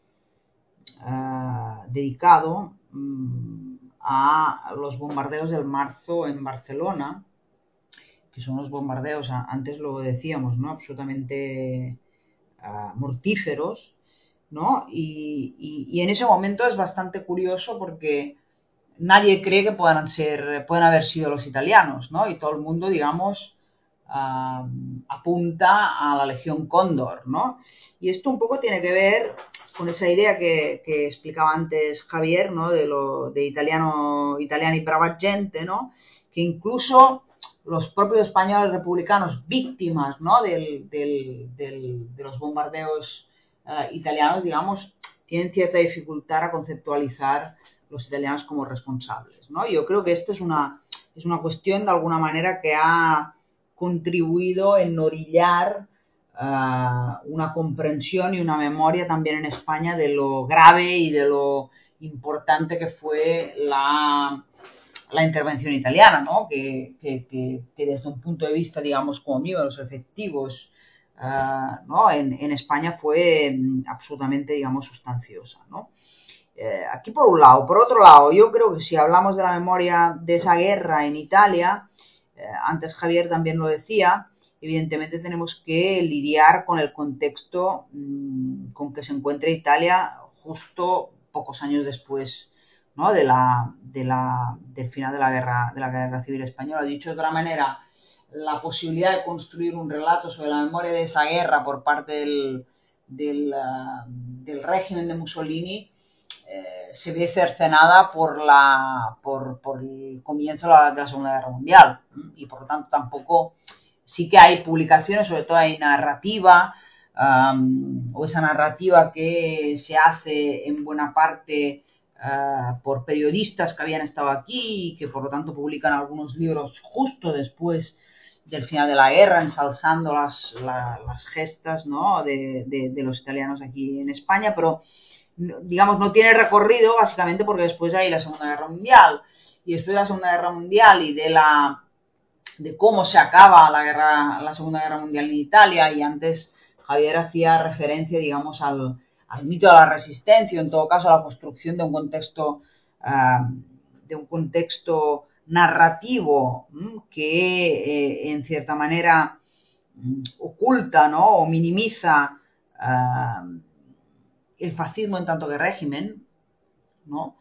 uh, dedicado um, a los bombardeos del marzo en Barcelona, que son los bombardeos, antes lo decíamos, ¿no? Absolutamente uh, mortíferos, ¿no? Y, y, y en ese momento es bastante curioso porque nadie cree que puedan ser, pueden haber sido los italianos, ¿no? Y todo el mundo, digamos, uh, apunta a la Legión Cóndor, ¿no? Y esto un poco tiene que ver con esa idea que, que explicaba antes Javier, ¿no? De lo de italiano, italiani brava gente, ¿no? Que incluso los propios españoles republicanos, víctimas, ¿no? del, del, del, de los bombardeos uh, italianos, digamos, tienen cierta dificultad a conceptualizar los italianos como responsables, ¿no? Yo creo que esto es una, es una cuestión de alguna manera que ha contribuido en orillar uh, una comprensión y una memoria también en España de lo grave y de lo importante que fue la, la intervención italiana, ¿no? Que, que, que, que desde un punto de vista, digamos, como mío, de los efectivos, uh, ¿no? En, en España fue absolutamente, digamos, sustanciosa, ¿no? Eh, aquí por un lado. Por otro lado, yo creo que si hablamos de la memoria de esa guerra en Italia, eh, antes Javier también lo decía, evidentemente tenemos que lidiar con el contexto mmm, con que se encuentra Italia justo pocos años después, ¿no? de la, de la, del final de la guerra, de la guerra civil española. Dicho de otra manera, la posibilidad de construir un relato sobre la memoria de esa guerra por parte del, del, uh, del régimen de Mussolini Eh, se ve cercenada por, la, por, por el comienzo de la, de la Segunda Guerra Mundial y por lo tanto tampoco, sí que hay publicaciones, sobre todo hay narrativa um, o esa narrativa que se hace en buena parte uh, por periodistas que habían estado aquí y que por lo tanto publican algunos libros justo después del final de la guerra, ensalzando las, la, las gestas, ¿no? de, de, de los italianos aquí en España, pero digamos, no tiene recorrido básicamente porque después hay la Segunda Guerra Mundial y después de la Segunda Guerra Mundial y de la de cómo se acaba la guerra la Segunda Guerra Mundial en Italia, y antes Javier hacía referencia, digamos, al, al mito de la resistencia, en todo caso a la construcción de un contexto uh, de un contexto narrativo ¿m? que eh, en cierta manera m, oculta, ¿no? o minimiza uh, el fascismo en tanto que régimen, ¿no?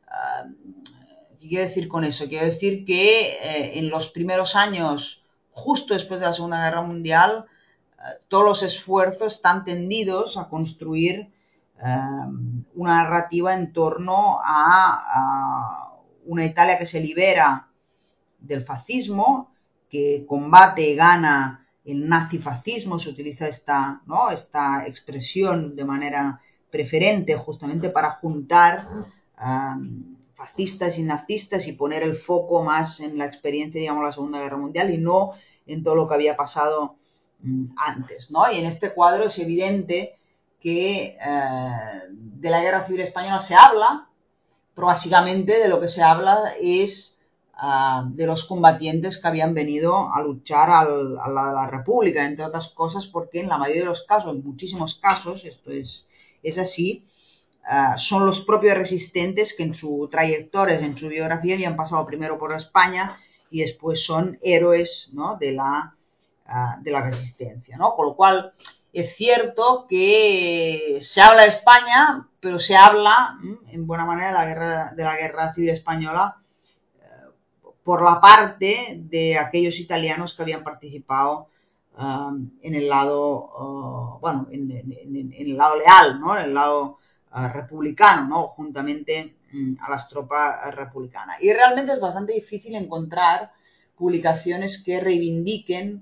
¿Qué quiero decir con eso? Quiero decir que eh, en los primeros años, justo después de la Segunda Guerra Mundial, todos los esfuerzos están tendidos a construir una narrativa en torno a, a una Italia que se libera del fascismo, que combate y gana el nazifascismo. Se utiliza esta, ¿no?, esta expresión de manera preferente justamente para juntar um, fascistas y nazistas y poner el foco más en la experiencia, digamos, de la Segunda Guerra Mundial y no en todo lo que había pasado um, antes, ¿no? Y en este cuadro es evidente que eh, de la Guerra Civil Española se habla, pero básicamente de lo que se habla es uh, de los combatientes que habían venido a luchar al, a, la, a la República, entre otras cosas porque en la mayoría de los casos, en muchísimos casos, esto es, es así, uh, son los propios resistentes que en su trayectoria, en su biografía, habían pasado primero por España y después son héroes, ¿no?, de la, uh, de la resistencia, ¿no? Con lo cual es cierto que se habla de España, pero se habla en buena manera de la guerra, de la guerra civil española eh, por la parte de aquellos italianos que habían participado um, en el lado, uh, bueno, en, en, en, en el lado leal, ¿no?, en el lado uh, republicano, ¿no?, juntamente um, a las tropas republicanas. Y realmente es bastante difícil encontrar publicaciones que reivindiquen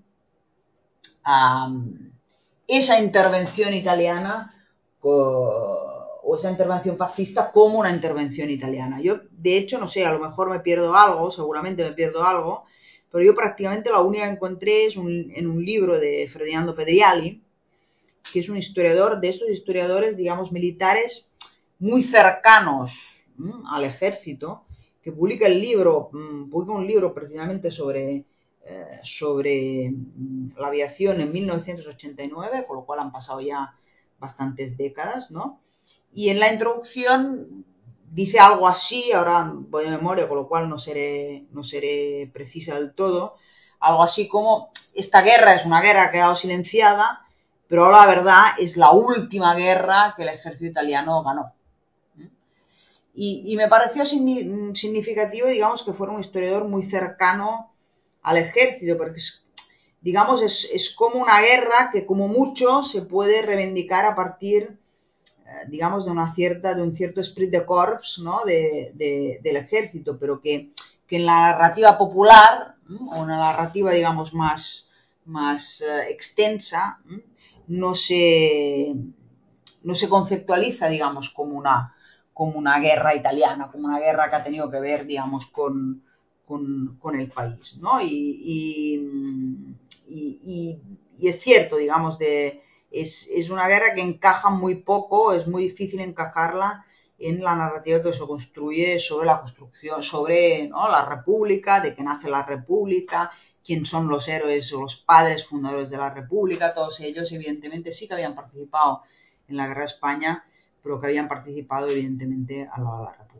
um, esa intervención italiana o, o esa intervención fascista como una intervención italiana. Yo, de hecho, no sé, a lo mejor me pierdo algo, seguramente me pierdo algo, pero yo prácticamente la única que encontré es un, en un libro de Ferdinando Pedriali, que es un historiador, de estos historiadores, digamos, militares muy cercanos ¿m? al ejército, que publica el libro, publica un libro precisamente sobre... sobre la aviación en mil novecientos ochenta y nueve, con lo cual han pasado ya bastantes décadas, ¿no? Y en la introducción dice algo así, ahora voy de memoria, con lo cual no seré, no seré precisa del todo, algo así como, esta guerra es una guerra que ha quedado silenciada, pero la verdad es la última guerra que el ejército italiano ganó. Y, y me pareció significativo, digamos, que fuera un historiador muy cercano al ejército, porque es, digamos, es, es como una guerra que como mucho se puede reivindicar a partir, eh, digamos, de una cierta, de un cierto esprit de corps, ¿no?, de, de, del ejército, pero que, que en la narrativa popular, ¿no?, o en la narrativa, digamos, más, más eh, extensa, ¿no?, no se, no se conceptualiza, digamos, como una, como una guerra italiana, como una guerra que ha tenido que ver, digamos, con Con, con el país, ¿no? Y, y, y, y es cierto, digamos, de, es, es una guerra que encaja muy poco, es muy difícil encajarla en la narrativa que se construye sobre la construcción, sobre, ¿no?, la república, de que nace la república, quién son los héroes o los padres fundadores de la república. Todos ellos evidentemente sí que habían participado en la guerra de España, pero que habían participado evidentemente al lado de la república.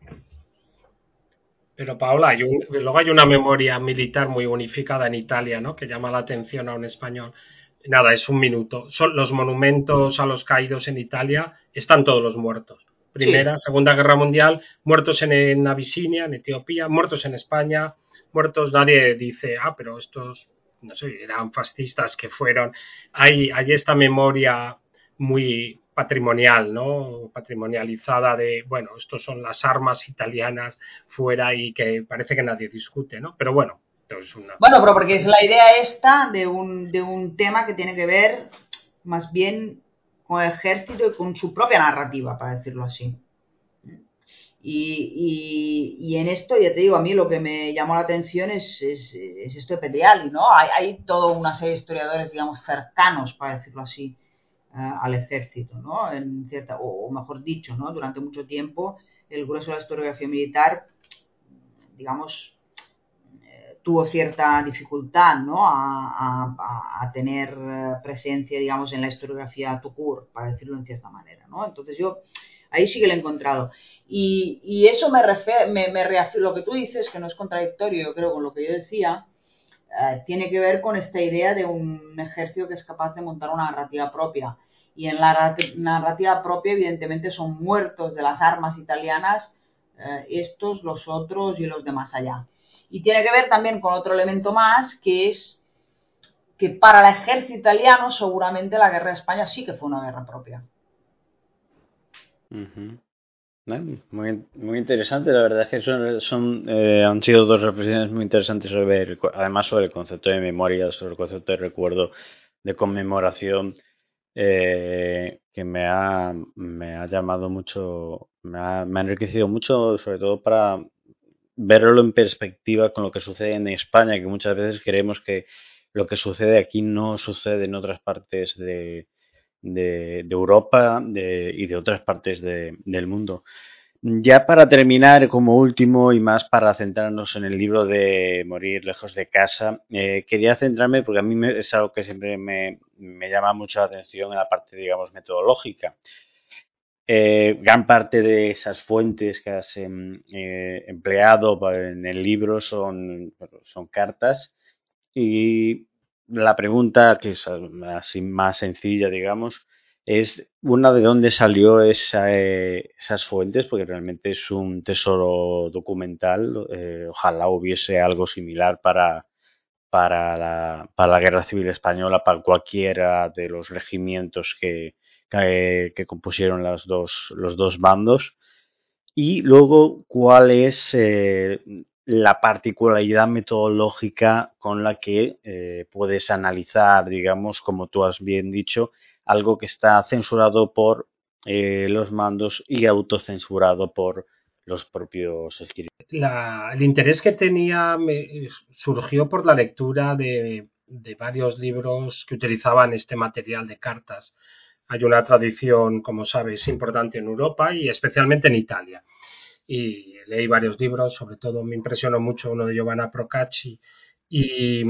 Pero Paola, hay un, luego hay una memoria militar muy unificada en Italia, ¿no?, que llama la atención a un español. Nada, es un minuto. Son los monumentos a los caídos en Italia, están todos los muertos. Primera, sí. Segunda Guerra Mundial, muertos en, en Abisinia, en Etiopía, muertos en España, muertos, nadie dice, ah, pero estos, no sé, eran fascistas que fueron. Hay, hay esta memoria muy patrimonial, ¿no?, patrimonializada de, bueno, estos son las armas italianas fuera y que parece que nadie discute, ¿no? Pero bueno, es una... Bueno, pero porque es la idea esta de un, de un tema que tiene que ver más bien con el ejército y con su propia narrativa, para decirlo así. Y, y, y en esto, ya te digo, a mí lo que me llamó la atención es, es, es esto de Pedriali, ¿no? Hay, hay toda una serie de historiadores, digamos, cercanos, para decirlo así, Uh, al ejército, ¿no? En cierta, o, o mejor dicho, ¿no?, durante mucho tiempo el grueso de la historiografía militar, digamos, eh, tuvo cierta dificultad, ¿no?, a, a, a tener presencia, digamos, en la historiografía tout court, para decirlo en cierta manera, ¿no? Entonces yo ahí sí que lo he encontrado. Y, y eso me refiere, me, me reafirma, lo que tú dices, que no es contradictorio, yo creo, con lo que yo decía, Uh, tiene que ver con esta idea de un ejército que es capaz de montar una narrativa propia. Y en la narrativa propia, evidentemente, son muertos de las armas italianas uh, estos, los otros y los de más allá. Y tiene que ver también con otro elemento más, que es que para el ejército italiano seguramente la guerra de España sí que fue una guerra propia. Uh-huh. Muy, muy interesante, la verdad es que son, son eh, han sido dos reflexiones muy interesantes sobre el, además sobre el concepto de memoria, sobre el concepto de recuerdo, de conmemoración, eh, que me ha, me ha llamado mucho, me ha, me ha enriquecido mucho, sobre todo para verlo en perspectiva con lo que sucede en España, que muchas veces creemos que lo que sucede aquí no sucede en otras partes de, de, de Europa de, y de otras partes de, del mundo. Ya para terminar, como último y más para centrarnos en el libro de Morir lejos de casa, eh, quería centrarme porque a mí me, es algo que siempre me, me llama mucho la atención en la parte, digamos, metodológica. Eh, gran parte de esas fuentes que has eh, empleado en el libro son, son cartas, y la pregunta, que es así más sencilla, digamos, es una de dónde salió esa, eh, esas fuentes, porque realmente es un tesoro documental. Eh, ojalá hubiese algo similar para, para, la, para la Guerra Civil Española, para cualquiera de los regimientos que, que, que compusieron los dos, los dos bandos. Y luego, ¿cuál es eh, la particularidad metodológica con la que eh, puedes analizar, digamos, como tú has bien dicho, algo que está censurado por eh, los mandos y autocensurado por los propios escritores? La, el interés que tenía me, surgió por la lectura de, de varios libros que utilizaban este material de cartas. Hay una tradición, como sabes, importante en Europa y especialmente en Italia. Y leí varios libros, sobre todo me impresionó mucho uno de Giovanna Procacci. Y,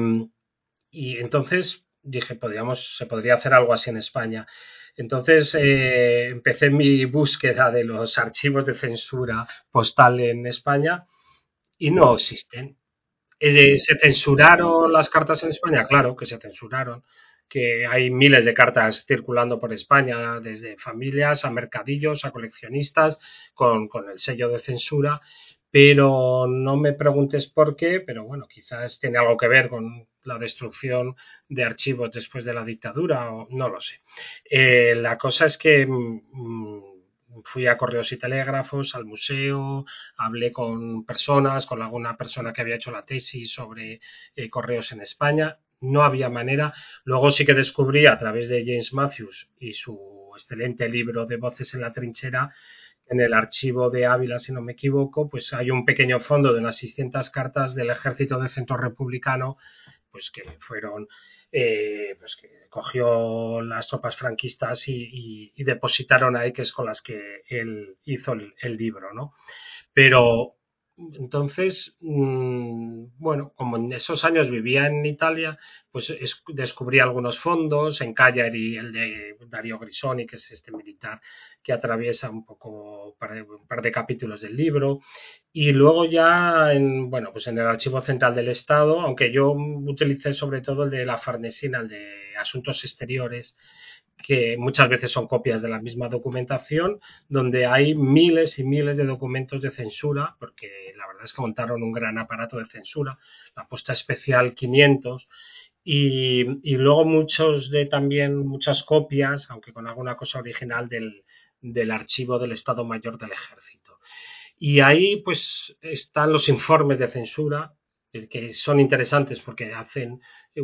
y entonces dije, podríamos, se podría hacer algo así en España. Entonces eh, empecé mi búsqueda de los archivos de censura postal en España y no existen. Eh, ¿Se censuraron las cartas en España? Claro que se censuraron, que hay miles de cartas circulando por España, desde familias a mercadillos, a coleccionistas, con, con el sello de censura, pero no me preguntes por qué, pero bueno, quizás tiene algo que ver con la destrucción de archivos después de la dictadura, o no lo sé. Eh, la cosa es que mmm, fui a Correos y Telégrafos, al museo, hablé con personas, con alguna persona que había hecho la tesis sobre eh, correos en España. No había manera. Luego sí que descubrí a través de James Matthews y su excelente libro de Voces en la Trinchera, en el archivo de Ávila, si no me equivoco, pues hay un pequeño fondo de unas seiscientas cartas del ejército de centro republicano, pues que fueron, eh, pues que cogió las tropas franquistas y, y, y, depositaron ahí, que es con las que él hizo el, el libro, ¿no? Pero entonces, mmm, bueno, como en esos años vivía en Italia, pues es, descubrí algunos fondos, en Cagliari el de Dario Grisoni, que es este militar que atraviesa un poco un par, de, un par de capítulos del libro, y luego ya en, bueno, pues en el Archivo Central del Estado, aunque yo utilicé sobre todo el de la Farnesina, el de Asuntos Exteriores, que muchas veces son copias de la misma documentación, donde hay miles y miles de documentos de censura, porque la verdad es que montaron un gran aparato de censura, la Posta Especial quinientos, y, y luego muchos de también, muchas copias, aunque con alguna cosa original, del, del archivo del Estado Mayor del Ejército. Y ahí pues están los informes de censura, que son interesantes porque hacen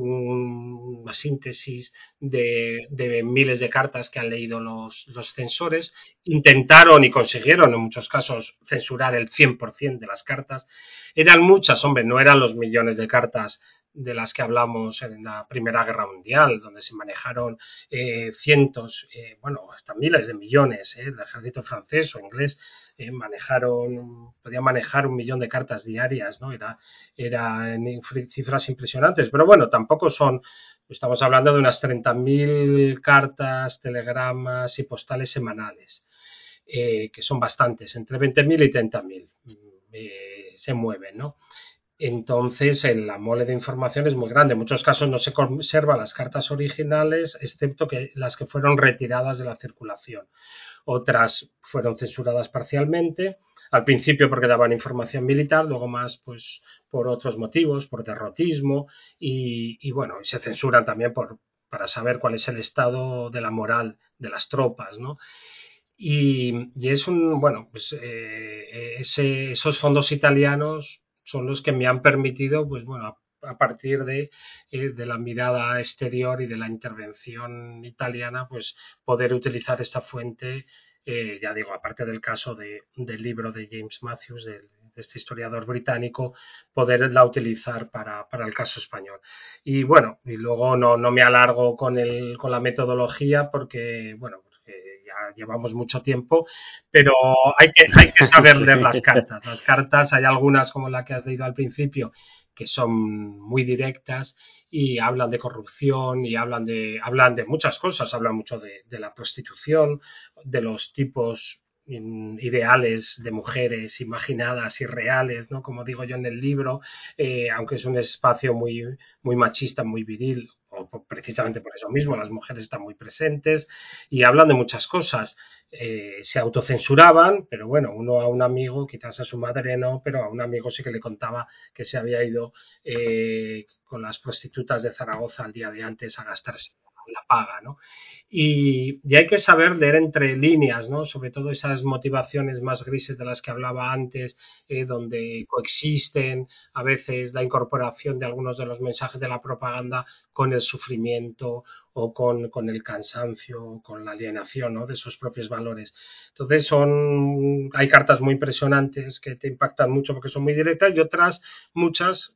un, una síntesis de, de miles de cartas que han leído los, los censores. Intentaron y consiguieron en muchos casos censurar el cien por ciento de las cartas. Eran muchas, hombre, no eran los millones de cartas de las que hablamos en la Primera Guerra Mundial, donde se manejaron eh, cientos, eh, bueno, hasta miles de millones, eh, del ejército francés o inglés, eh, manejaron, podían manejar un millón de cartas diarias, ¿no? Era, era en cifras impresionantes, pero bueno, tampoco son, estamos hablando de unas treinta mil cartas, telegramas y postales semanales, eh, que son bastantes, entre veinte mil y treinta mil eh, se mueven, ¿no? Entonces, la mole de información es muy grande. En muchos casos no se conservan las cartas originales, excepto que las que fueron retiradas de la circulación. Otras fueron censuradas parcialmente. al principio porque daban información militar, luego más pues por otros motivos, por derrotismo y, y bueno, se censuran también por, para saber cuál es el estado de la moral de las tropas, ¿no? Y, y es un, bueno, pues eh, ese, esos fondos italianos son los que me han permitido, pues bueno, a, a partir de, eh, de la mirada exterior y de la intervención italiana, pues poder utilizar esta fuente, eh, ya digo, aparte del caso de, del libro de James Matthews, de, de este historiador británico, poderla utilizar para, para el caso español. Y bueno, y luego no, no me alargo con, el, con la metodología porque, bueno, ya llevamos mucho tiempo, pero hay que, hay que saber sí. leer las cartas. Las cartas, hay algunas como la que has leído al principio, que son muy directas y hablan de corrupción y hablan de, hablan de muchas cosas, hablan mucho de, de la prostitución, de los tipos ideales de mujeres imaginadas y reales, ¿no? Como digo yo en el libro, eh, aunque es un espacio muy, muy machista, muy viril, o precisamente por eso mismo, las mujeres están muy presentes y hablan de muchas cosas. Eh, se autocensuraban, pero bueno, uno a un amigo, quizás a su madre no, pero a un amigo sí que le contaba que se había ido eh, con las prostitutas de Zaragoza al día de antes a gastarse la paga, ¿no? Y, y hay que saber leer entre líneas, ¿no? Sobre todo esas motivaciones más grises de las que hablaba antes, eh, donde coexisten a veces la incorporación de algunos de los mensajes de la propaganda con el sufrimiento o con, con el cansancio, con la alienación, ¿no? De sus propios valores. Entonces son, hay cartas muy impresionantes que te impactan mucho porque son muy directas y otras muchas.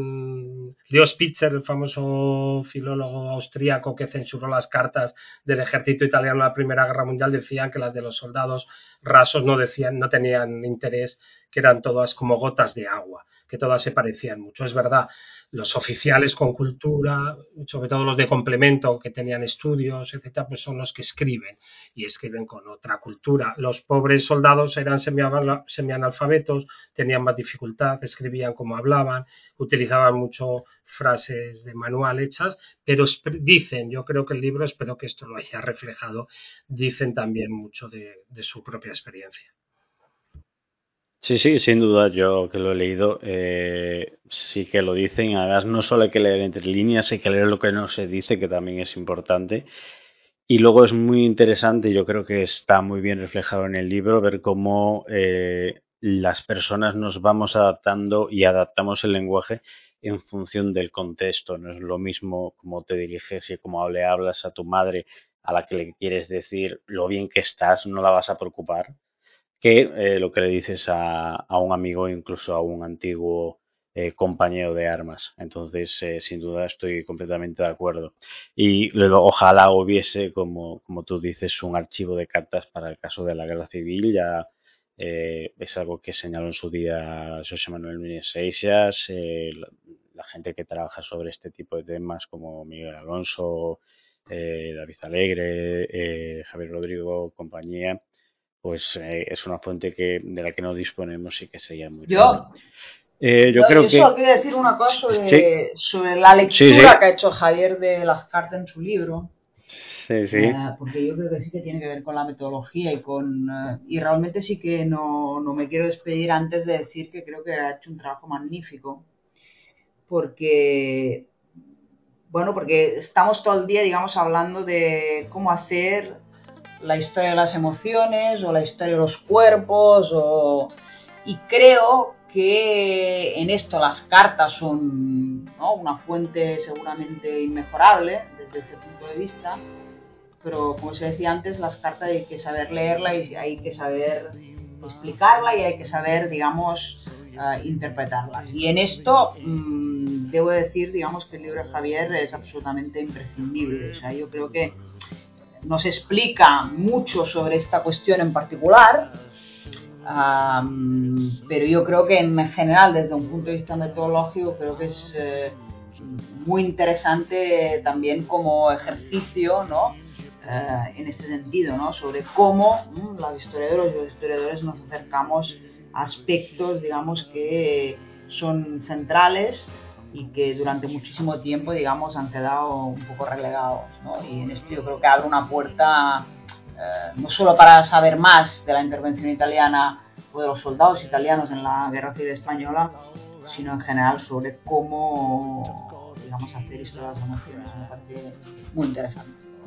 Leo Spitzer, el famoso filólogo austríaco que censuró las cartas del ejército italiano en la Primera Guerra Mundial, decían que las de los soldados rasos no decían, no tenían interés, que eran todas como gotas de agua, que todas se parecían mucho. Es verdad, los oficiales con cultura, sobre todo los de complemento que tenían estudios, etcétera, pues son los que escriben y escriben con otra cultura. Los pobres soldados eran semianalfabetos, tenían más dificultad, escribían como hablaban, utilizaban mucho frases de manual hechas, pero dicen, yo creo que el libro, espero que esto lo haya reflejado, dicen también mucho de, de su propia experiencia. Sí, sí, sin duda, yo que lo he leído, eh, sí que lo dicen. Además, no solo hay que leer entre líneas, hay que leer lo que no se dice, que también es importante. Y luego es muy interesante, yo creo que está muy bien reflejado en el libro, ver cómo eh, las personas nos vamos adaptando y adaptamos el lenguaje en función del contexto. No es lo mismo cómo te diriges y cómo le hablas a tu madre, a la que le quieres decir lo bien que estás, no la vas a preocupar, que eh, lo que le dices a, a un amigo, incluso a un antiguo eh, compañero de armas. Entonces, eh, sin duda, estoy completamente de acuerdo. Y luego, ojalá hubiese, como, como tú dices, un archivo de cartas para el caso de la guerra civil. Ya eh, es algo que señaló en su día José Manuel Núñez Seixas, eh, la, la gente que trabaja sobre este tipo de temas, como Miguel Alonso, eh, David Alegre, eh, Javier Rodrigo, compañía. Pues eh, es una fuente que de la que no disponemos y que sería muy yo eh, yo, yo creo yo que solo quería decir una cosa sobre, sí. sobre la lectura sí, sí. que ha hecho Javier de las cartas en su libro, sí, sí. Eh, porque yo creo que sí que tiene que ver con la metodología y con eh, y realmente sí que no, no me quiero despedir antes de decir que creo que ha hecho un trabajo magnífico, porque bueno, porque estamos todo el día, digamos, hablando de cómo hacer la historia de las emociones o la historia de los cuerpos o... y creo que en esto las cartas son, ¿no?, una fuente seguramente inmejorable desde este punto de vista, pero como se decía antes, las cartas hay que saber leerla y hay que saber explicarla y hay que saber, digamos, uh, interpretarlas. Y en esto mmm, debo decir, digamos, que el libro de Javier es absolutamente imprescindible. O sea, yo creo que nos explica mucho sobre esta cuestión en particular, um, pero yo creo que en general, desde un punto de vista metodológico, creo que es eh, muy interesante también como ejercicio, ¿no?, uh, en este sentido, ¿no?, sobre cómo um, los historiadores y los historiadores nos acercamos a aspectos, digamos, que son centrales y que durante muchísimo tiempo, digamos, han quedado un poco relegados, ¿no? Y en esto yo creo que abre una puerta eh, no solo para saber más de la intervención italiana o de los soldados italianos en la Guerra Civil Española, sino en general sobre cómo, digamos, hacer historia de las emociones. Me parece muy interesante.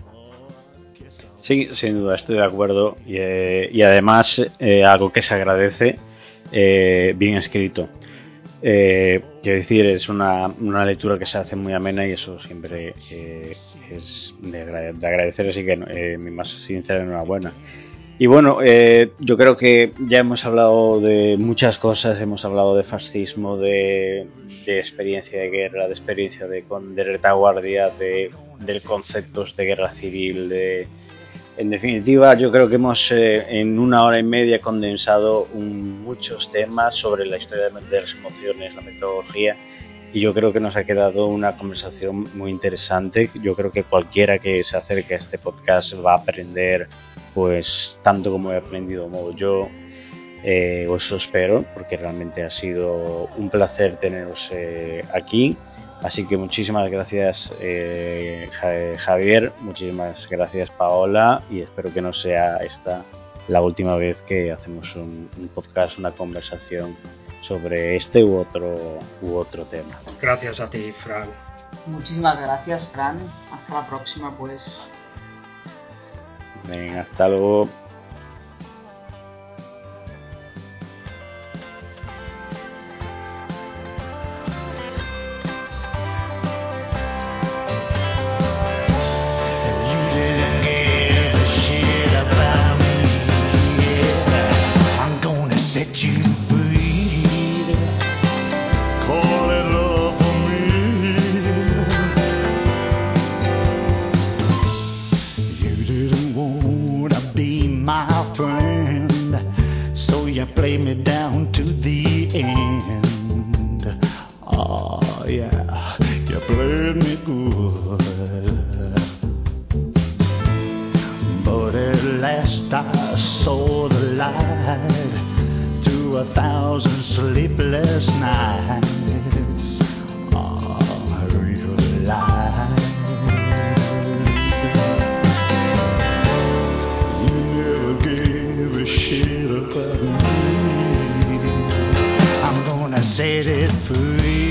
Sí, sin duda, estoy de acuerdo. Y, eh, y además, eh, algo que se agradece, eh, bien escrito. Eh, quiero decir, es una, una lectura que se hace muy amena y eso siempre eh, es de, agrade- de agradecer, así que eh, mi más sincera enhorabuena. Y bueno, eh, yo creo que ya hemos hablado de muchas cosas, hemos hablado de fascismo, de, de experiencia de guerra, de experiencia de, de retaguardia, de, de conceptos de guerra civil, de... En definitiva, yo creo que hemos eh, en una hora y media condensado un, muchos temas sobre la historia de las emociones, la metodología, y yo creo que nos ha quedado una conversación muy interesante. Yo creo que cualquiera que se acerque a este podcast va a aprender, pues tanto como he aprendido como yo. Eh, os lo espero, porque realmente ha sido un placer teneros eh, aquí. Así que muchísimas gracias eh, Javier, muchísimas gracias Paola, y espero que no sea esta la última vez que hacemos un, un podcast, una conversación sobre este u otro u otro tema. Gracias a ti, Fran. Muchísimas gracias, Fran. Hasta la próxima, pues. Venga, hasta luego. Play me down to the end. Oh yeah, you played me good. But at last I saw the light through a thousand sleepless nights. Oh, I realized you never gave a shit about me. Set it free.